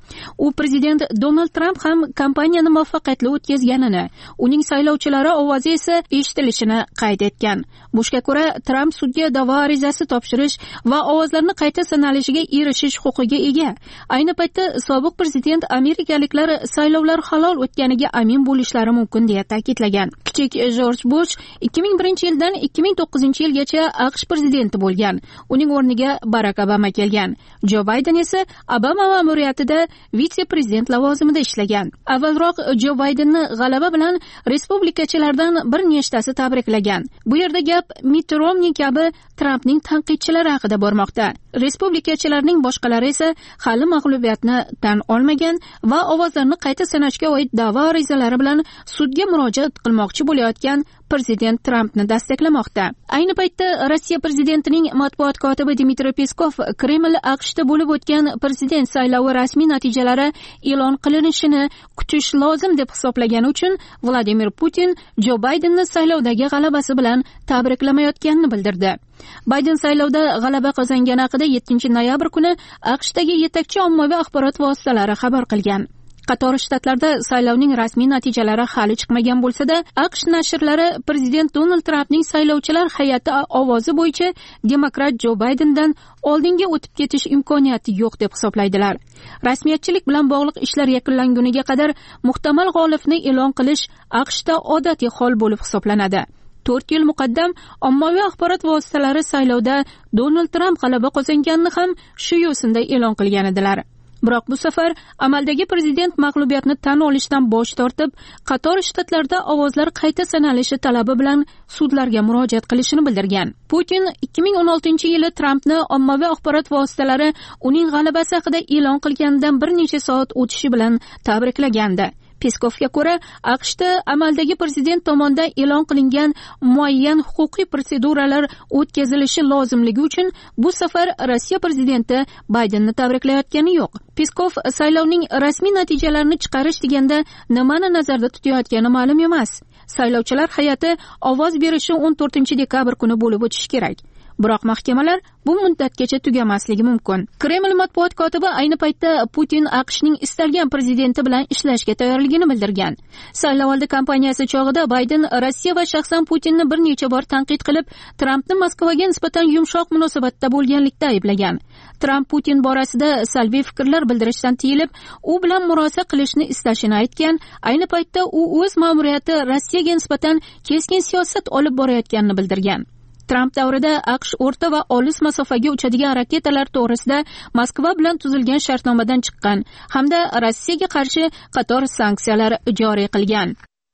U prezident Donald Tramp ham kampaniyani muvaffaqiyatli o'tkazganini, uning saylovchilari ovozi esa eshitilishini qayd etgan. Bushga ko'ra, Tramp sudga da'vo arizasi topshirish va ovozlarni qayta sanalishiga erishish huquqiga ega. Ayni paytda sobiq prezident amerikaliklar saylovlar halol o'tganiga amin bo'lishlari mumkin deya ta'kidlagan. Kichik Jorj Bush 2001-yildan 2009-yilgacha AQSh prezidenti bo'lgan. Uning o'rniga Barak Obama kelgan. Jo Bayden esa Obama ma'muriyatida vitse-prezident lavozimida ishlagan. Avvalroq Jo Baydenni g'alaba bilan respublikachilardan bir nechtasi tabriklagan. Bu yerda gap Mitt Romney kabi Trampning tanqidchilari haqida bormoqda. Respublikachilarning boshqalari esa hali mag'lubiyatni tan olmagan va ovozlarni qayta sanashga oid da'vo arizalari bilan sudga murojaat qilmoqchi bo'layotgan prezident Trampni dastaklamoqda. Ayni paytda Rossiya prezidentining matbuot kotibi Dmitriy Peskov Kreml AQShda bo'lib o'tgan prezident saylovi rasmiy natijalari e'lon qilinishini kutish lozim deb hisoblagani uchun Vladimir Putin Jo Baydenni saylovdagi g'alabasi bilan tabriklamayotganini bildirdi. Bayden saylovda g'alaba qozongani haqida 7-noyabr kuni AQShdagi yetakchi ommaviy axborot vositalari xabar qilgan. Qator shtatlarda saylovning rasmiy natijalari hali chiqmagan bo'lsa-da, AQSh nashrlari prezident Donald Trampning saylovchilar hay'ati ovozi bo'yicha demokrat Jo Baydendan oldinga o'tib ketish imkoniyati yo'q deb hisoblaydilar. Rasmiyatchilik bilan bog'liq ishlar yakunlanguniga qadar muhtamal g'olibni e'lon qilish AQShda odatiy hol bo'lib hisoblanadi. 4 yil muqaddam ommaviy axborot vositalari saylovda Donald Tramp g'alaba qozonganini ham shu yo'sinda e'lon qilgan edilar. Biroq bu safar amaldagi prezident mag'lubiyatni tan olishdan bosh tortib, qator shtatlarda ovozlar qayta sanalishi talabi bilan sudlarga murojaat qilishini bildirgan. Putin 2016-yili Trampni ommaviy axborot vositalari uning g'alabasi haqida e'lon qilganidan bir necha soat o'tishi bilan tabriklagandi. Peskovga ko'ra, AQShda amaldagi prezident tomonidan e'lon qilingan muayyan huquqiy proseduralar o'tkazilishi lozimligi uchun bu safar Rossiya prezidenti Baydenni tabriklayotgani yo'q. Peskov saylovning rasmiy natijalarini chiqarish deganda nimani nazarda tutayotgani ma'lum emas. Saylovchilar hay'ati ovoz berishi 14-dekabr kuni bo'lib o'tishi kerak. Biroq mahkamalar bu muddatgacha tugamasligi mumkin. Kreml matbuot kotibi ayni paytda Putin AQShning istalgan prezidenti bilan ishlashga tayyorligini bildirgan. Saylovoldi kampaniyasi chog'ida Bayden Rossiya va shaxsan Putinni bir necha bor tanqid qilib, Trampni Moskvaga nisbatan yumshoq munosabatda bo'lganlikda ayblagan. Tramp Putin borasida salbiy fikrlar bildirishdan tiyilib, u bilan murosa qilishni istashini aytgan. Ayni paytda u o'z ma'muriyati Rossiyaga nisbatan keskin siyosat olib borayotganini bildirgan. Tramp davrida AQSh o'rta va olis masofaga uchadigan raketalar to'g'risida Moskva bilan tuzilgan shartnomadan chiqqan hamda Rossiyaga qarshi qator sanksiyalar joriy qilgan.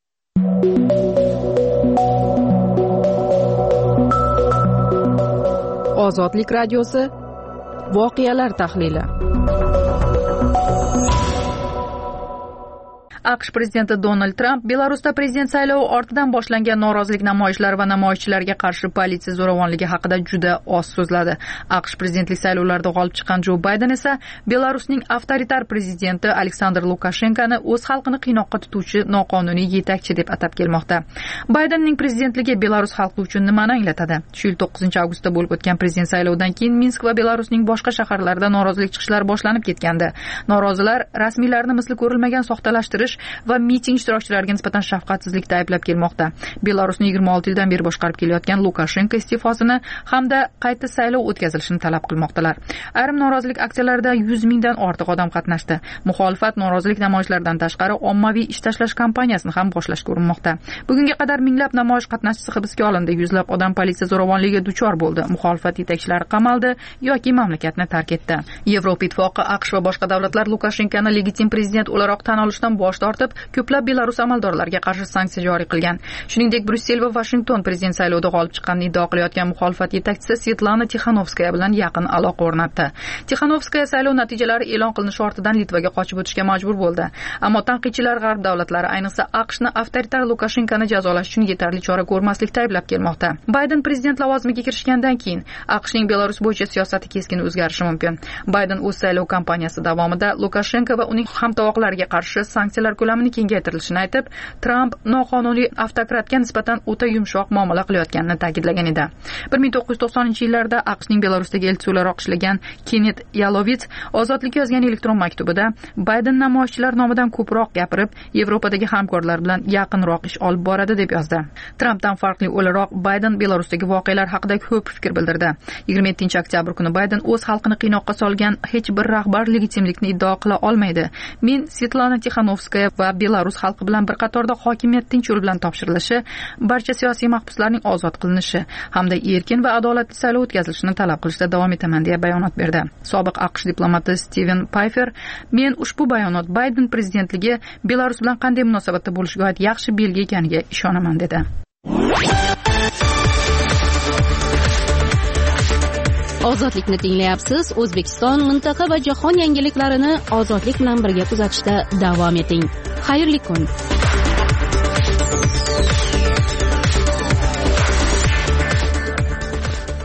Ozodlik radiosi voqealar tahlili. AQSh prezidenti Donald Tramp Belarusda prezident saylovi ortidan boshlangan norozilik namoyishlari va namoyishchilarga qarshi politsiya zo'ravonligi haqida juda oz so'zladi. AQSh prezidentlik saylovlarida g'olib chiqqan Jo Bayden esa Belarusning avtoritar prezidenti Aleksandr Lukashenkoni o'z xalqini qiynoqqa tutuvchi noqonuniy yetakchi deb atab kelmoqda. Baydenning prezidentligi Belarus xalqi uchun nimani anglatadi? Shu yil 9-avgustda bo'lib o'tgan prezident saylovidan keyin Minsk va Belarusning boshqa shaharlarida norozilik chiqishlari boshlanib ketgandi. Norozilar rasmiylarni misli ko'rilmagan soxtalashtirish va miting ishtirokchilariga nisbatan shafqatsizlikda ayblab kelmoqda. Belarusni 26 yildan beri boshqarib kelayotgan Lukashenko iste'fosini hamda qayta saylov o'tkazilishini talab qilmoqdalar. Ayrim norozilik aksiyalarida 100 mingdan ortiq odam qatnashdi. Muxolifat norozilik namoyishlaridan tashqari ommaviy ish tashlash kampaniyasini ham boshlashga urinmoqda. Bugunga qadar minglab namoyish qatnashchisi hibsga olindi, yuzlab odam politsiya zo'ravonligiga duchor bo'ldi. Muxolifat yetakchilari qamaldi yoki mamlakatni tark etdi. Yevropa Ittifoqi, AQSh va boshqa davlatlar Lukashenkoni legitim prezident o'laroq tan olishdan bosh tortib, ko'plab Belarus amaldorlariga qarshi sanksiya joriy qilgan. Shuningdek, Bryussel va Washington prezident saylovida g'olib chiqqanini iddao qilayotgan muxolifat yetakchisi Svetlana Tixanovskaya bilan yaqin aloqa o'rnatdi. Tixanovskaya saylov natijalari e'lon qilinishi ortidan Litvaga qochib o'tishga majbur bo'ldi. Ammo tanqidchilar g'arb davlatlari, ayniqsa AQShni avtoritar Lukashenkoni jazolash uchun yetarli chora ko'rmaslikda ayblab kelmoqda. Bayden prezident lavozimiga kirishgandan keyin AQShning Belarus bo'yicha siyosati keskin o'zgarishi mumkin. Bayden o'z saylov kampaniyasi davomida Lukashenko va uning hamtovoqlariga qarshi sanksiyalar cheklovlar ko'lamini kengaytirilishini aytib, Tramp noqonuniy avtokratga nisbatan o'ta yumshoq muomala qilayotganini ta'kidlagan edi. 1990-yillarda AQShning Belarusdagi elchisi o'laroq ishlagan Kenneth Yalovits ozodlik yozgan elektron maktubida Bayden namoyishchilar nomidan ko'proq gapirib, Yevropadagi hamkorlar bilan yaqinroq ish olib boradi deb yozdi. Trampdan farqli o'laroq Bayden Belarusdagi voqealar haqida ko'p fikr bildirdi. 27-oktyabr kuni Bayden o'z xalqini qiynoqqa solgan hech bir rahbar legitimlikni iddao qila olmaydi. Men Svetlana Tixanovskaya va Belarus xalqi bilan bir qatorda hokimiyat tinch yo'l bilan topshirilishi, barcha siyosiy mahbuslarning ozod qilinishi hamda erkin va adolatli saylov o'tkazilishini talab qilishda davom etaman deya bayonot berdi. Sobiq AQSh diplomati Steven Pfeiffer, men ushbu bayonot Bayden prezidentligi Belarus bilan qanday munosabatda bo'lishiga oid yaxshi belgi ekaniga ishonaman dedi. Ozodlikni tinglayapsiz. O'zbekiston, mintaqa va jahon yangiliklarini ozodlik bilan birga kuzatishda davom eting. Xayrli kun.